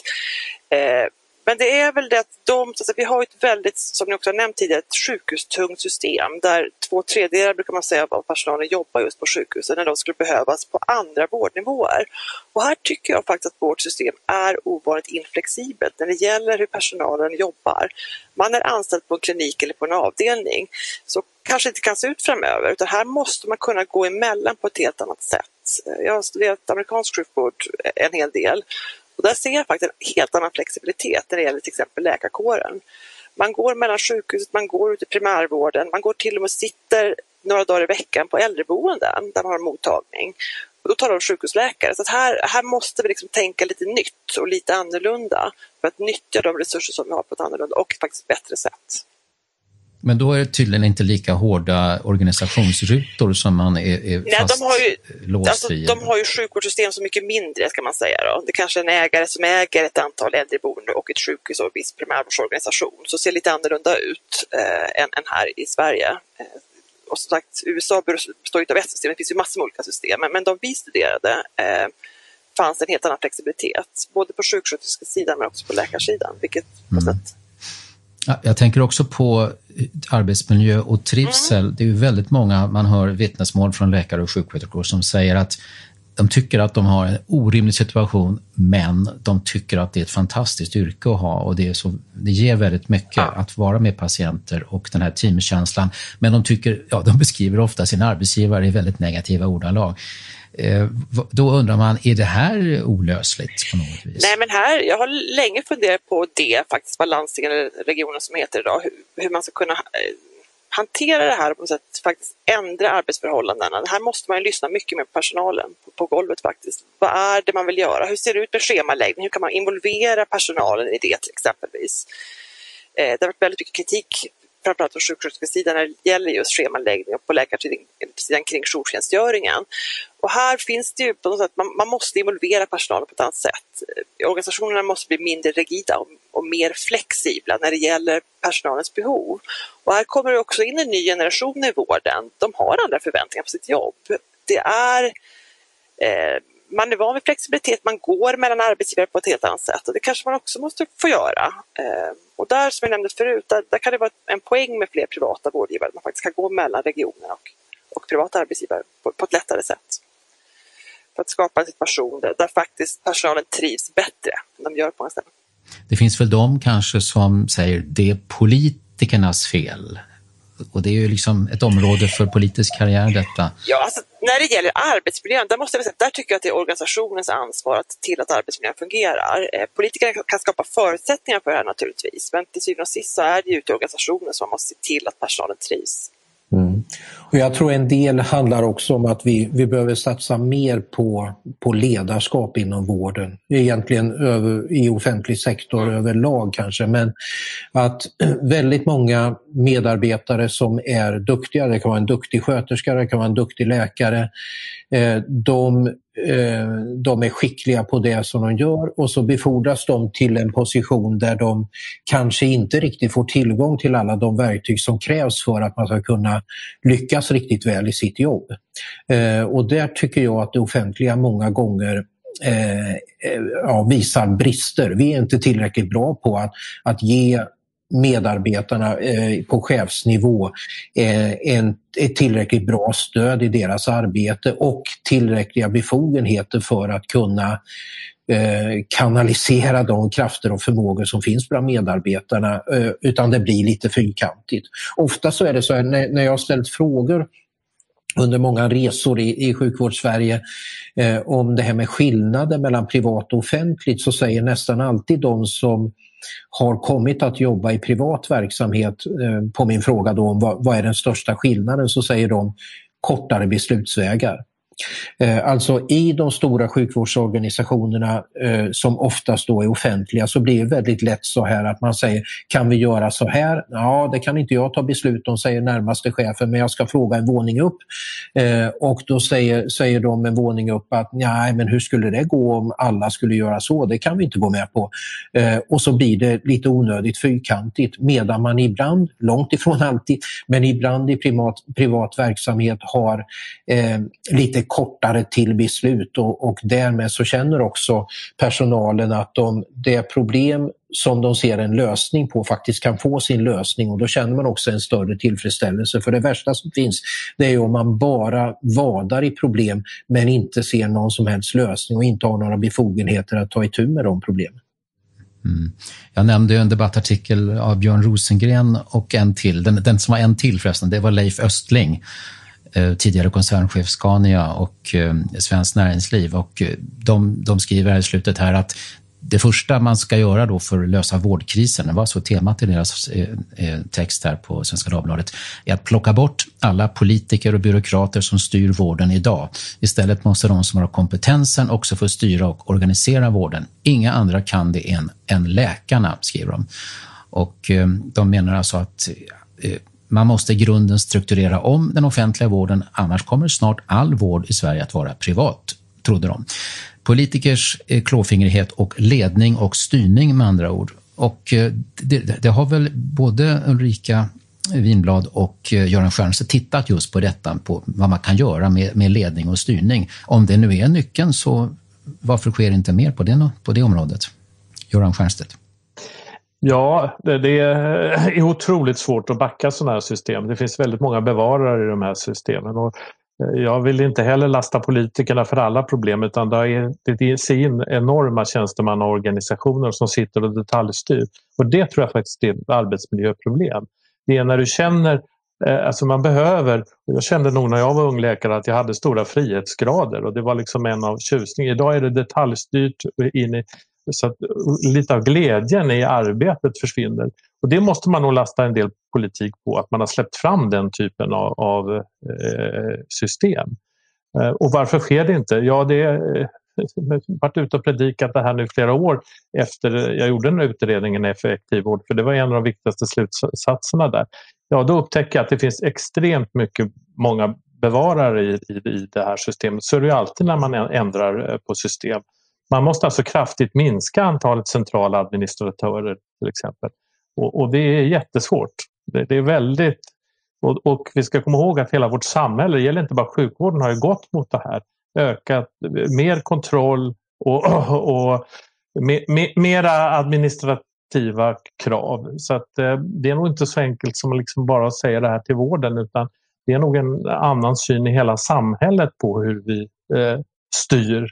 Men det är väl det att vi har ett väldigt, som ni också har nämnt tidigare, ett sjukhustungt system där 2/3 brukar man säga av personalen jobbar just på sjukhusen när de skulle behövas på andra vårdnivåer. Och här tycker jag faktiskt att vårt system är ovanligt inflexibelt när det gäller hur personalen jobbar. Man är anställd på en klinik eller på en avdelning, så kanske inte kan se ut framöver, utan här måste man kunna gå emellan på ett helt annat sätt. Jag har studerat amerikansk sjukvård en hel del. Och där ser jag faktiskt en helt annan flexibilitet när det gäller till exempel läkarkåren. Man går mellan sjukhuset, man går ut i primärvården, man går till och med sitter några dagar i veckan på äldreboenden där man har en mottagning. Och då talar de sjukhusläkare. Så att här måste vi liksom tänka lite nytt och lite annorlunda för att nyttja de resurser som vi har på ett annorlunda och faktiskt bättre sätt. Men då är det tydligen inte lika hårda organisationsrutor som man är fast låst i. De har ju sjukvårdssystem så mycket mindre, ska man säga då. Det är kanske en ägare som äger ett antal äldreboende och ett sjukhus och en viss primärvårdsorganisation. Så ser lite annorlunda ut än här i Sverige. Och som sagt, USA består ju av ett system, det finns ju massor med olika system. Men de vi studerade fanns en helt annan flexibilitet. Både på sjuksköterskesidan men också på läkarsidan. Vilket på sätt... Ja, jag tänker också på arbetsmiljö och trivsel. Det är ju väldigt många, man hör vittnesmål från läkare och sjuksköterskor som säger att de tycker att de har en orimlig situation, men de tycker att det är ett fantastiskt yrke att ha, och det ger väldigt mycket att vara med patienter och den här teamkänslan. Men de beskriver ofta sin arbetsgivare i väldigt negativa ordalag. Då undrar man, är det här olösligt på något vis? Nej, men jag har länge funderat på det faktiskt, vad landstingen eller regionen som heter idag, hur man ska kunna hantera det här och på något sätt faktiskt ändra arbetsförhållandena. Här måste man ju lyssna mycket mer på personalen på golvet faktiskt. Vad är det man vill göra? Hur ser det ut med schemaläggning? Hur kan man involvera personalen i det till exempelvis? Det har varit väldigt mycket kritik framförallt på sjuksköterskesidan när det gäller just schemaläggning och på läkarsidan kring jourtjänstgöringen. Och här finns det ju på något sätt, man måste involvera personalen på ett annat sätt. Organisationerna måste bli mindre rigida och mer flexibla när det gäller personalens behov. Och här kommer det också in en ny generation i vården. De har andra förväntningar på sitt jobb. Det är... man är van vid flexibilitet, man går mellan arbetsgivare på ett helt annat sätt och det kanske man också måste få göra. Och där, som jag nämnde förut, där kan det vara en poäng med fler privata vårdgivare. Man faktiskt kan gå mellan regioner och privata arbetsgivare på ett lättare sätt. För att skapa en situation där faktiskt personalen trivs bättre än de gör på en ställe. Det finns väl de kanske som säger det är politikernas fel. Och det är ju liksom ett område för politisk karriär detta. Ja, alltså, när det gäller arbetsmiljön, där tycker jag att det är organisationens ansvar att till att arbetsmiljön fungerar. Politikerna kan skapa förutsättningar för det här naturligtvis, men till syvende och sist så är det ju ute i organisationen som man måste se till att personalen trivs. Och jag tror en del handlar också om att vi behöver satsa mer på ledarskap inom vården. Egentligen i offentlig sektor överlag kanske, men att väldigt många medarbetare som är duktiga, det kan vara en duktig sköterska, det kan vara en duktig läkare, de är skickliga på det som de gör och så befordras de till en position där de kanske inte riktigt får tillgång till alla de verktyg som krävs för att man ska kunna lyckas riktigt väl i sitt jobb. Och där tycker jag att det offentliga många gånger visar brister. Vi är inte tillräckligt bra på att ge medarbetarna på chefsnivå ett tillräckligt bra stöd i deras arbete och tillräckliga befogenheter för att kunna kanalisera de krafter och förmågor som finns bland medarbetarna, utan det blir lite fyrkantigt. Ofta så är det så här, när jag har ställt frågor under många resor i sjukvårdssverige om det här med skillnader mellan privat och offentligt, så säger nästan alltid de som har kommit att jobba i privat verksamhet på min fråga då om vad är den största skillnaden, så säger de kortare beslutsvägar. Alltså i de stora sjukvårdsorganisationerna som oftast då är offentliga, så blir det väldigt lätt så här att man säger, kan vi göra så här? Ja, det kan inte jag ta beslut om, säger närmaste chefen, men jag ska fråga en våning upp. Och då säger de en våning upp att nej, men hur skulle det gå om alla skulle göra så? Det kan vi inte gå med på. Och så blir det lite onödigt fyrkantigt, medan man ibland, långt ifrån alltid, men ibland i privat verksamhet har lite kortare till beslut och därmed så känner också personalen att det problem som de ser en lösning på faktiskt kan få sin lösning, och då känner man också en större tillfredsställelse. För det värsta som finns, det är om man bara vadar i problem men inte ser någon som helst lösning och inte har några befogenheter att ta itu med de problemen. Jag nämnde en debattartikel av Björn Rosengren och en till, den som var en till förresten, det var Leif Östling, tidigare koncernchef Scania och Svenskt Näringsliv, och de skriver här i slutet här att det första man ska göra då för att lösa vårdkrisen, det var så temat i deras text här på Svenska Dagbladet, är att plocka bort alla politiker och byråkrater som styr vården idag. Istället måste de som har kompetensen också få styra och organisera vården. Inga andra kan det än läkarna, skriver de. Och de menar alltså att Man måste i grunden strukturera om den offentliga vården, annars kommer snart all vård i Sverige att vara privat, trodde de. Politikers klåfingrighet och ledning och styrning med andra ord. Och det har väl både Ulrika Winblad och Göran Stiernstedt tittat just på detta, på vad man kan göra med ledning och styrning. Om det nu är nyckeln, så varför sker inte mer på det området? Göran Stiernstedt. Ja, det är otroligt svårt att backa sådana här system. Det finns väldigt många bevarare i de här systemen. Och jag vill inte heller lasta politikerna för alla problem, utan det ser in enorma tjänstemannaorganisationer som sitter och detaljstyr. Och det tror jag faktiskt är ett arbetsmiljöproblem. Det är när du känner, alltså man behöver, jag kände nog när jag var ung läkare att jag hade stora frihetsgrader och det var liksom en av tjusningarna. Idag är det detaljstyrt in i, så att lite av glädjen i arbetet försvinner. Och det måste man nog lasta en del politik på, att man har släppt fram den typen av system. Och varför sker det inte? Ja, det är varit ute och predikat det här nu flera år efter jag gjorde en utredning om effektiv vård, för det var en av de viktigaste slutsatserna där. Ja, då upptäcker jag att det finns extremt många bevarare i det här systemet. Så är det ju alltid när man ändrar på system. Man måste alltså kraftigt minska antalet centrala administratörer till exempel. Och det är jättesvårt. Det är väldigt... Och vi ska komma ihåg att hela vårt samhälle, det gäller inte bara sjukvården, har ju gått mot det här. Ökat, mer kontroll och mera administrativa krav. Så att det är nog inte så enkelt som liksom bara att säga det här till vården, utan det är nog en annan syn i hela samhället på hur vi styr.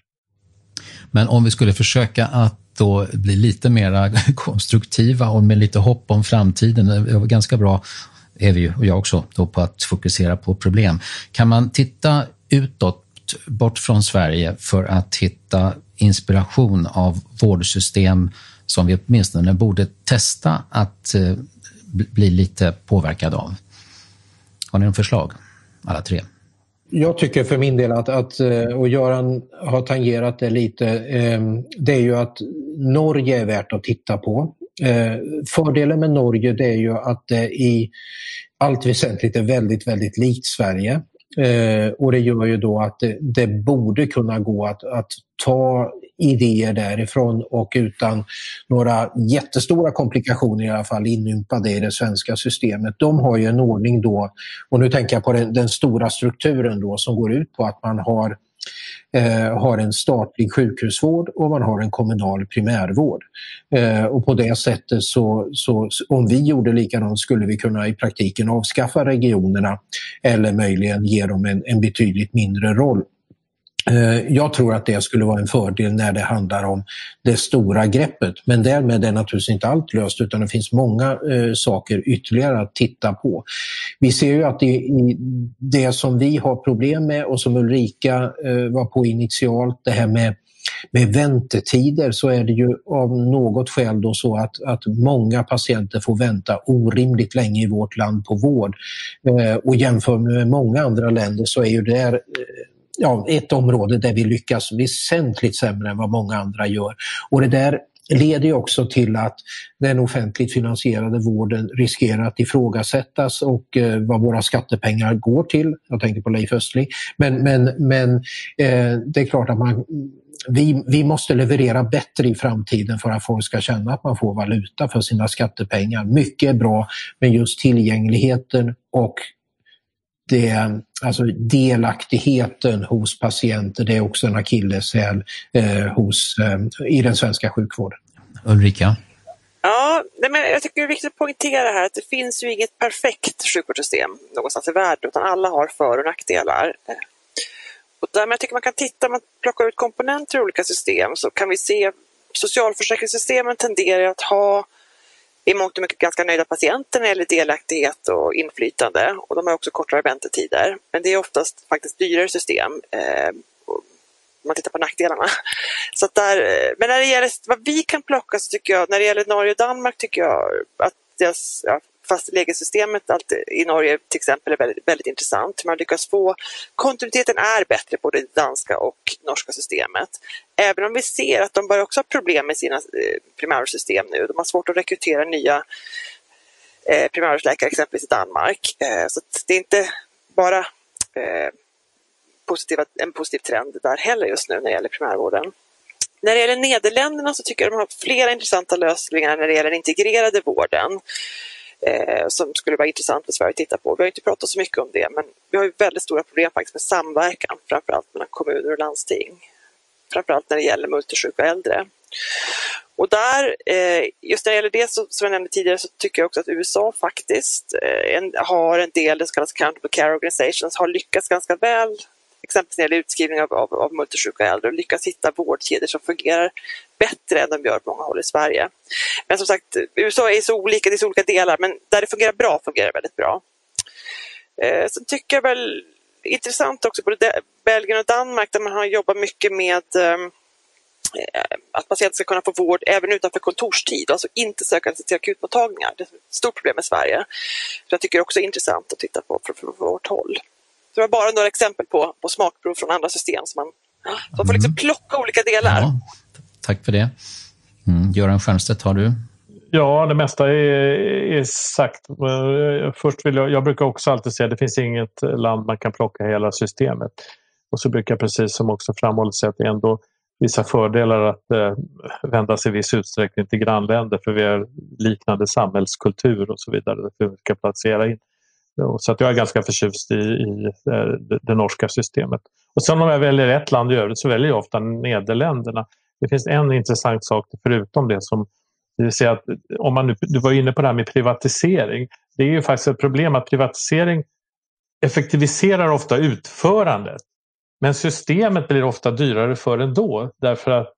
Men om vi skulle försöka att då bli lite mer konstruktiva och med lite hopp om framtiden, det var ganska bra, är vi ju, och jag också, då, på att fokusera på problem. Kan man titta utåt, bort från Sverige, för att hitta inspiration av vårdsystem som vi åtminstone borde testa att bli lite påverkad av? Har ni en förslag, alla tre? Jag tycker för min del att och Göran har tangerat det lite, det är ju att Norge är värt att titta på. Fördelen med Norge, det är ju att det i allt väsentligt är väldigt, väldigt likt Sverige. Och det gör ju då att det borde kunna gå att ta idéer därifrån och utan några jättestora komplikationer i alla fall inympa det i det svenska systemet. De har ju en ordning då, och nu tänker jag på den stora strukturen då, som går ut på att man har en statlig sjukhusvård och man har en kommunal primärvård. Och på det sättet så om vi gjorde likadant skulle vi kunna i praktiken avskaffa regionerna eller möjligen ge dem en betydligt mindre roll. Jag tror att det skulle vara en fördel när det handlar om det stora greppet, men därmed är naturligtvis inte allt löst, utan det finns många saker ytterligare att titta på. Vi ser ju att i det som vi har problem med och som Ulrika var på initialt, det här med väntetider, så är det ju av något skäl då så att många patienter får vänta orimligt länge i vårt land på vård. Och jämför med många andra länder så är ju det där ett område där vi lyckas väsentligt sämre än vad många andra gör. Och det där leder ju också till att den offentligt finansierade vården riskerar att ifrågasättas och vad våra skattepengar går till. Jag tänker på Leif Östling. Men det är klart att vi måste leverera bättre i framtiden för att folk ska känna att man får valuta för sina skattepengar. Mycket är bra, men just tillgängligheten och alltså delaktigheten hos patienter, det är också en akilleshäl i den svenska sjukvården. Ulrika? Ja, men jag tycker det är viktigt att poängtera här att det finns ju inget perfekt sjukvårdssystem någonstans i världen, utan alla har för- och nackdelar. Och där, men jag tycker man kan titta, man plockar ut komponenter i olika system, så kan vi se socialförsäkringssystemen tenderar att ha i mångt och mycket ganska nöjda patienter när det gäller delaktighet och inflytande, och de har också kortare väntetider. Men det är oftast faktiskt dyrare system om man tittar på nackdelarna. Så att men när det gäller vad vi kan plocka, så tycker jag, när det gäller Norge och Danmark, tycker jag att deras fastlegesystemet i Norge till exempel är väldigt, väldigt intressant. Man lyckas få, kontinuiteten är bättre på det danska och norska systemet. Även om vi ser att de börjar också ha problem med sina primärvårdssystem nu. De har svårt att rekrytera nya primärvårdsläkare exempelvis i Danmark. Så det är inte bara en positiv trend där heller just nu när det gäller primärvården. När det gäller Nederländerna så tycker jag de har flera intressanta lösningar när det gäller den integrerade vården som skulle vara intressant för Sverige att titta på. Vi har inte pratat så mycket om det, men vi har ju väldigt stora problem faktiskt med samverkan, framförallt mellan kommuner och landsting. Framförallt när det gäller multisjuka äldre. Och där, just när det gäller det som jag nämnde tidigare, så tycker jag också att USA faktiskt har en del, det som kallas Accountable Care Organizations, har lyckats ganska väl, exempelvis när det gäller utskrivning av multisjuka äldre, och lyckats hitta vårdkedjor som fungerar bättre än de gör på många håll i Sverige. Men som sagt, USA är så olika, det är så olika delar, men där det fungerar bra fungerar det väldigt bra. Sen tycker jag väl intressant också både Belgien och Danmark, där man har jobbat mycket med att patienter ska kunna få vård även utanför kontorstid, alltså inte söka sig till akutmottagningar. Det är ett stort problem i Sverige. Så jag tycker också är intressant att titta på från vårt håll. Så det var bara några exempel på smakprov från andra system som man får liksom plocka olika delar. Ja, tack för det. Göran Stiernstedt, har du? Ja, det mesta är sagt. Först jag brukar också alltid säga att det finns inget land man kan plocka hela systemet. Och så brukar jag precis som också framhållit att det är ändå vissa fördelar att vända sig i viss utsträckning till grannländer, för vi har liknande samhällskultur och så vidare för vi ska placera in. Så att jag är ganska förtjust i det norska systemet. Och sen om jag väljer ett land i övrigt så väljer jag ofta Nederländerna. Det finns en intressant sak förutom det som, det vill säga att om man nu, du var inne på det här med privatisering. Det är ju faktiskt ett problem att privatisering effektiviserar ofta utförandet. Men systemet blir ofta dyrare för ändå, därför att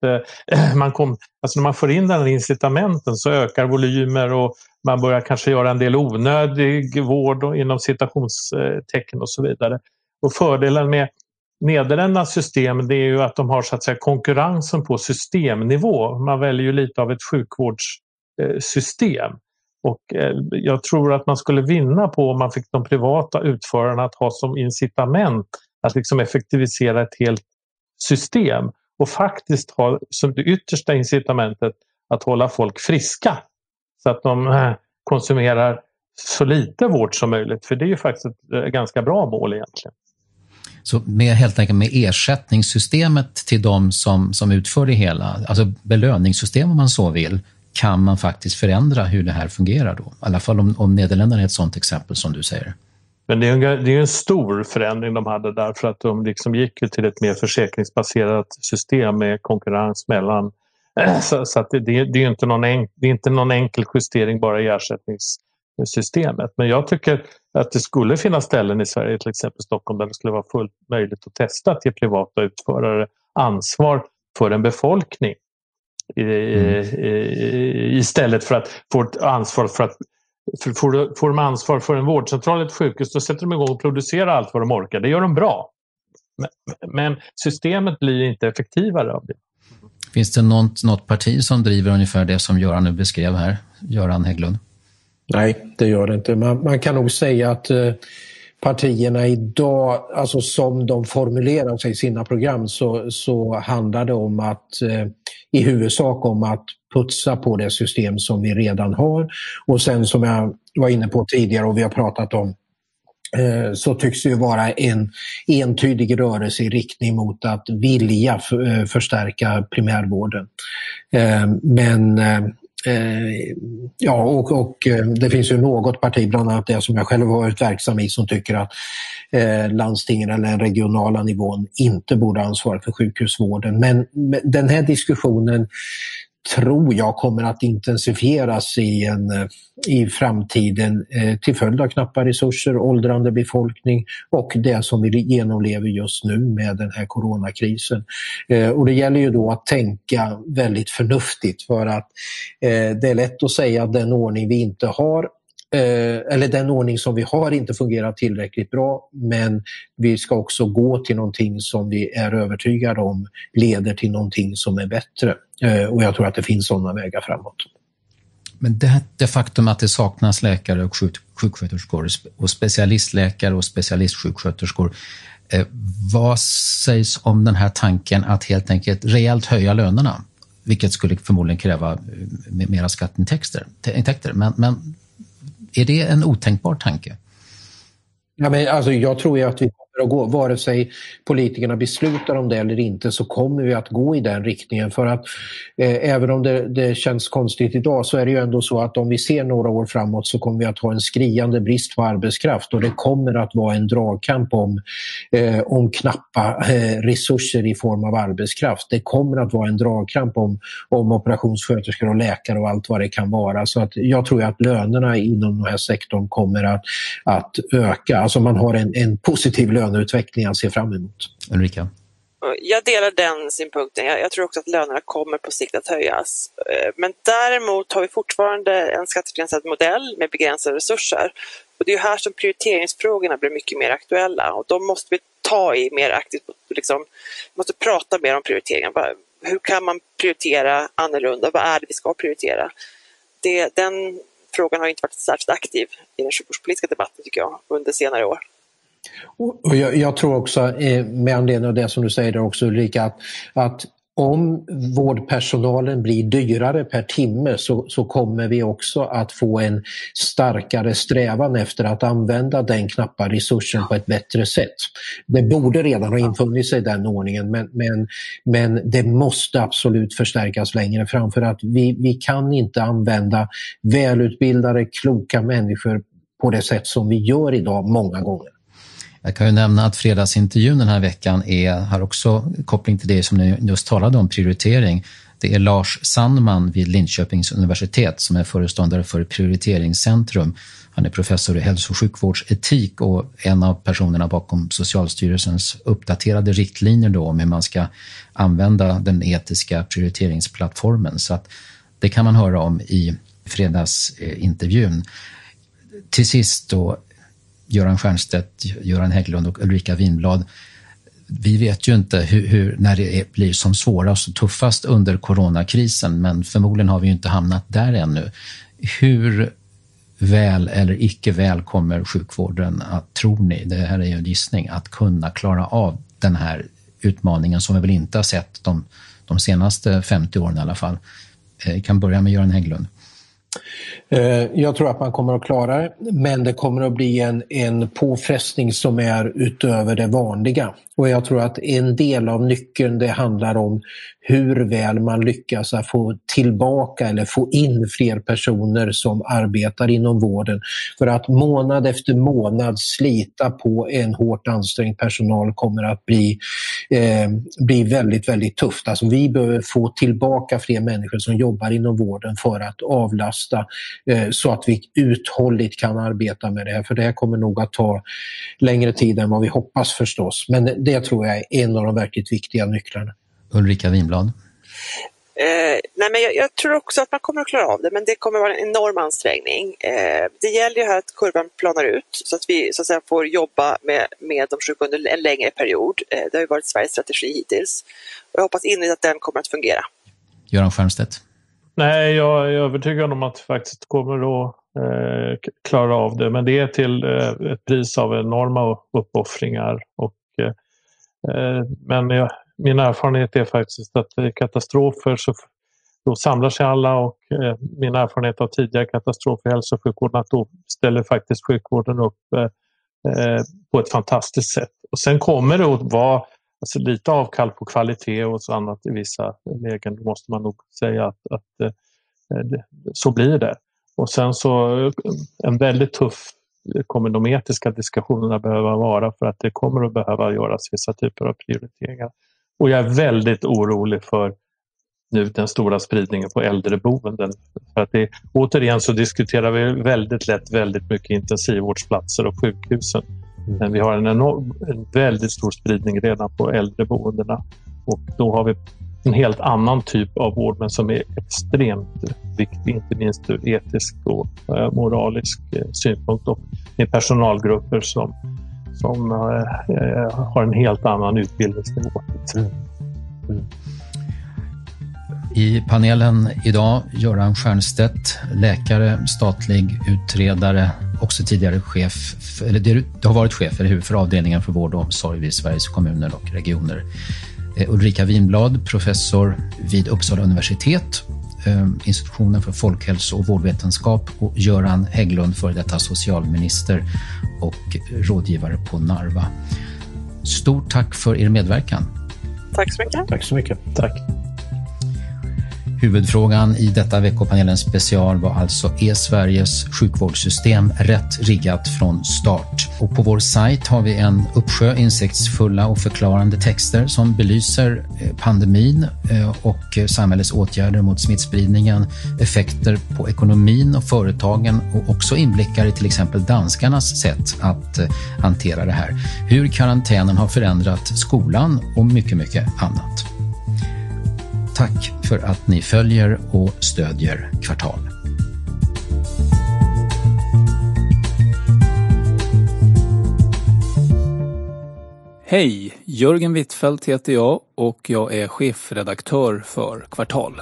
när man får in den här incitamenten så ökar volymer och man börjar kanske göra en del onödig vård inom citationstecken och så vidare. Och fördelen med Nederländernas system, det är ju att de har så att säga konkurrensen på systemnivå. Man väljer ju lite av ett sjukvårdssystem. Och jag tror att man skulle vinna på om man fick de privata utförarna att ha som incitament att liksom effektivisera ett helt system och faktiskt ha som det yttersta incitamentet att hålla folk friska så att de konsumerar så lite vård som möjligt, för det är ju faktiskt ett ganska bra mål egentligen. Så helt enkelt med ersättningssystemet till de som utför det hela, alltså belöningssystem om man så vill, kan man faktiskt förändra hur det här fungerar då. I alla fall om Nederländerna är ett sådant exempel som du säger. Men det är en stor förändring de hade där, för att de liksom gick till ett mer försäkringsbaserat system med konkurrens mellan. Så att det är inte någon enkel justering bara i ersättningssystemet. Men jag tycker att det skulle finnas ställen i Sverige, till exempel Stockholm, där det skulle vara fullt möjligt att testa att ge privata utförare ansvar för en befolkning. Istället för att få ett ansvar för att får de ansvar för en vårdcentral eller ett sjukhus, då sätter de igång och producerar allt vad de orkar. Det gör de bra. Men systemet blir inte effektivare av det. Finns det något parti som driver ungefär det som Göran nu beskrev här? Göran Hägglund? Nej, det gör det inte. Man kan nog säga att partierna idag, alltså som de formulerar sig i sina program, så handlar det om att i huvudsak om att putsa på det system som vi redan har. Och sen som jag var inne på tidigare och vi har pratat om, så tycks det ju vara en entydig rörelse i riktning mot att vilja förstärka primärvården. Och det finns ju något parti, bland annat det som jag själv har varit verksam i, som tycker att landstingen eller den regionala nivån inte borde ansvara för sjukhusvården. Men den här diskussionen tror jag kommer att intensifieras i framtiden till följd av knappa resurser, åldrande befolkning och det som vi genomlever just nu med den här coronakrisen. Och det gäller ju då att tänka väldigt förnuftigt, för att det är lätt att säga att den ordning vi inte har eller den ordning som vi har inte fungerar tillräckligt bra, men vi ska också gå till någonting som vi är övertygade om leder till någonting som är bättre. Och jag tror att det finns sådana vägar framåt. Men det faktum att det saknas läkare och sjuksköterskor och specialistläkare och specialistsjuksköterskor, vad sägs om den här tanken att helt enkelt rejält höja lönerna, vilket skulle förmodligen kräva mera skatteintäkter, men Är det en otänkbar tanke? Ja, men alltså, jag tror ju att vi kommer att gå, vare sig politikerna beslutar om det eller inte, så kommer vi att gå i den riktningen. För att även om det känns konstigt idag, så är det ju ändå så att om vi ser några år framåt så kommer vi att ha en skriande brist på arbetskraft, och det kommer att vara en dragkamp om knappa resurser i form av arbetskraft. Det kommer att vara en dragkamp om operationssköterskor och läkare och allt vad det kan vara. Så att jag tror att lönerna inom den här sektorn kommer att öka. Alltså man har en positiv löneutveckling att se fram emot. Ulrika? Jag delar den synpunkten. Jag tror också att lönerna kommer på sikt att höjas. Men däremot har vi fortfarande en skattefinansierad modell med begränsade resurser. Och det är ju här som prioriteringsfrågorna blir mycket mer aktuella. Och de måste vi ta i mer aktivt. Måste prata mer om prioriteringar. Hur kan man prioritera annorlunda? Vad är det vi ska prioritera? Den frågan har inte varit särskilt aktiv i den sjukvårdspolitiska debatten, tycker jag, under senare år. Och jag tror också, med anledning av det som du säger där också, Ulrika, att om vårdpersonalen blir dyrare per timme så kommer vi också att få en starkare strävan efter att använda den knappa resursen på ett bättre sätt. Det borde redan ha infunnit sig den ordningen, men det måste absolut förstärkas längre fram, för att vi kan inte använda välutbildade, kloka människor på det sätt som vi gör idag många gånger. Jag kan ju nämna att fredagsintervjun den här veckan har också koppling till det som ni just talade om, prioritering. Det är Lars Sandman vid Linköpings universitet som är föreståndare för prioriteringscentrum. Han är professor i hälso- och sjukvårdsetik och en av personerna bakom Socialstyrelsens uppdaterade riktlinjer då om hur man ska använda den etiska prioriteringsplattformen. Så att det kan man höra om i fredagsintervjun. Till sist då, Göran Stiernstedt, Göran Hägglund och Ulrika Winblad. Vi vet ju inte hur när det blir som svårast och tuffast under coronakrisen, men förmodligen har vi ju inte hamnat där ännu. Hur väl eller icke väl kommer sjukvården att, tror ni, det här är ju en gissning, att kunna klara av den här utmaningen som vi väl inte har sett de senaste 50 åren i alla fall? Jag kan börja med Göran Hägglund. Jag tror att man kommer att klara det, men det kommer att bli en påfrestning som är utöver det vanliga. Och jag tror att en del av nyckeln, det handlar om hur väl man lyckas att få tillbaka eller få in fler personer som arbetar inom vården. För att månad efter månad slita på en hårt ansträngd personal kommer att bli väldigt, väldigt tufft. Alltså vi behöver få tillbaka fler människor som jobbar inom vården för att avlasta så att vi uthålligt kan arbeta med det här. För det här kommer nog att ta längre tid än vad vi hoppas förstås. Men det tror jag är en av de verkligt viktiga nycklarna. Ulrika Winblad? Nej, men jag tror också att man kommer att klara av det, men det kommer att vara en enorm ansträngning. Det gäller ju här att kurvan planar ut så att vi så att säga får jobba med de sjuka under en längre period. Det har ju varit Sveriges strategi hittills. Och jag hoppas innerligt att den kommer att fungera. Göran Stiernstedt? Nej, jag är övertygad om att faktiskt kommer att klara av det. Men det är till ett pris av enorma uppoffringar. Men min erfarenhet är faktiskt att i katastrofer så då samlar sig alla, och min erfarenhet av tidigare katastrofer i hälso- och sjukvården att då ställer faktiskt sjukvården upp på ett fantastiskt sätt. Och sen kommer det att vara lite avkall på kvalitet och så annat i vissa lägen, måste man nog säga att så blir det. Och sen så en väldigt tuff kommer de etiska diskussionerna behöva vara, för att det kommer att behöva göras vissa typer av prioriteringar. Och jag är väldigt orolig för nu den stora spridningen på äldreboenden. För att återigen så diskuterar vi väldigt lätt väldigt mycket intensivvårdsplatser och sjukhusen. Men vi har en väldigt stor spridning redan på äldreboendena. Och då har vi en helt annan typ av vård, men som är extremt viktig, inte minst ur etisk och moralisk synpunkt, och med personalgrupper som har en helt annan utbildningsnivå. I panelen idag Göran Stiernstedt, läkare, statlig utredare, också tidigare chef, eller du har varit chef för avdelningen för vård och omsorg vid Sveriges kommuner och regioner. Ulrika Winblad, professor vid Uppsala universitet, Institutionen för folkhälso- och vårdvetenskap, och Göran Hägglund, för detta socialminister och rådgivare på Narva. Stort tack för er medverkan. Tack så mycket. Tack så mycket. Tack. Huvudfrågan i detta veckopanelens special var alltså: är Sveriges sjukvårdssystem rätt riggat från start? Och på vår sajt har vi en uppsjö insiktsfulla och förklarande texter som belyser pandemin och samhällets åtgärder mot smittspridningen, effekter på ekonomin och företagen, och också inblickar i till exempel danskarnas sätt att hantera det här. Hur karantänen har förändrat skolan och mycket, mycket annat. Tack för att ni följer och stödjer Kvartal. Hej, Jörgen Wittfeldt heter jag och jag är chefredaktör för Kvartal.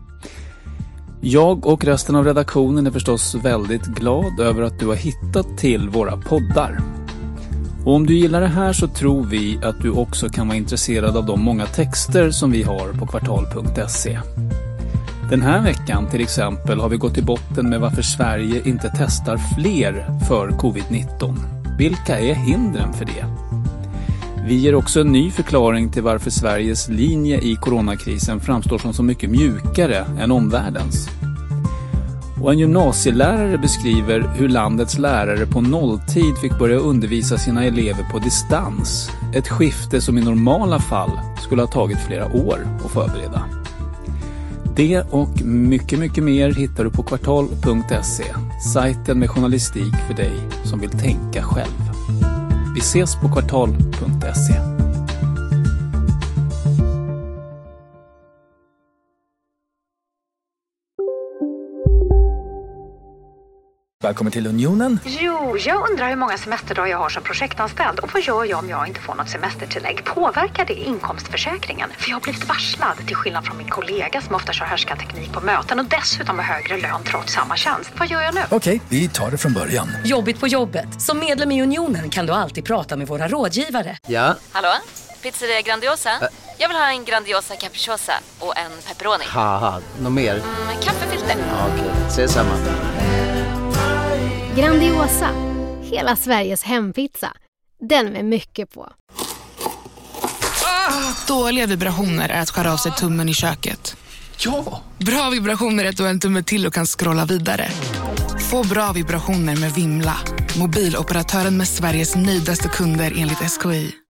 Jag och resten av redaktionen är förstås väldigt glad över att du har hittat till våra poddar. Och om du gillar det här så tror vi att du också kan vara intresserad av de många texter som vi har på kvartal.se. Den här veckan till exempel har vi gått till botten med varför Sverige inte testar fler för covid-19. Vilka är hindren för det? Vi ger också en ny förklaring till varför Sveriges linje i coronakrisen framstår som så mycket mjukare än omvärldens. Och en gymnasielärare beskriver hur landets lärare på nolltid fick börja undervisa sina elever på distans. Ett skifte som i normala fall skulle ha tagit flera år att förbereda. Det och mycket, mycket mer hittar du på kvartal.se. Sajten med journalistik för dig som vill tänka själv. Vi ses på kvartal.se. Välkommen till Unionen. Jo, jag undrar hur många semesterdagar jag har som projektanställd. Och vad gör jag om jag inte får något semestertillägg? Påverkar det inkomstförsäkringen? För jag har blivit varslad, till skillnad från min kollega som ofta kör härskarteknik på möten och dessutom har högre lön trots samma tjänst. Vad gör jag nu? Okej, vi tar det från början. Jobbigt på jobbet. Som medlem i Unionen kan du alltid prata med våra rådgivare. Ja? Hallå? Pizzeria Grandiosa? Jag vill ha en Grandiosa capriciosa och en pepperoni. Haha, något mer? Kaffefilter. Ja, okej, ses samma. Grandiosa, hela Sveriges hempizza. Den med mycket på. Dåliga vibrationer är att skära av sig tummen i köket. Ja! Bra vibrationer är att du har en tumme till och kan scrolla vidare. Få bra vibrationer med Vimla. Mobiloperatören med Sveriges nöjdaste kunder enligt SKI.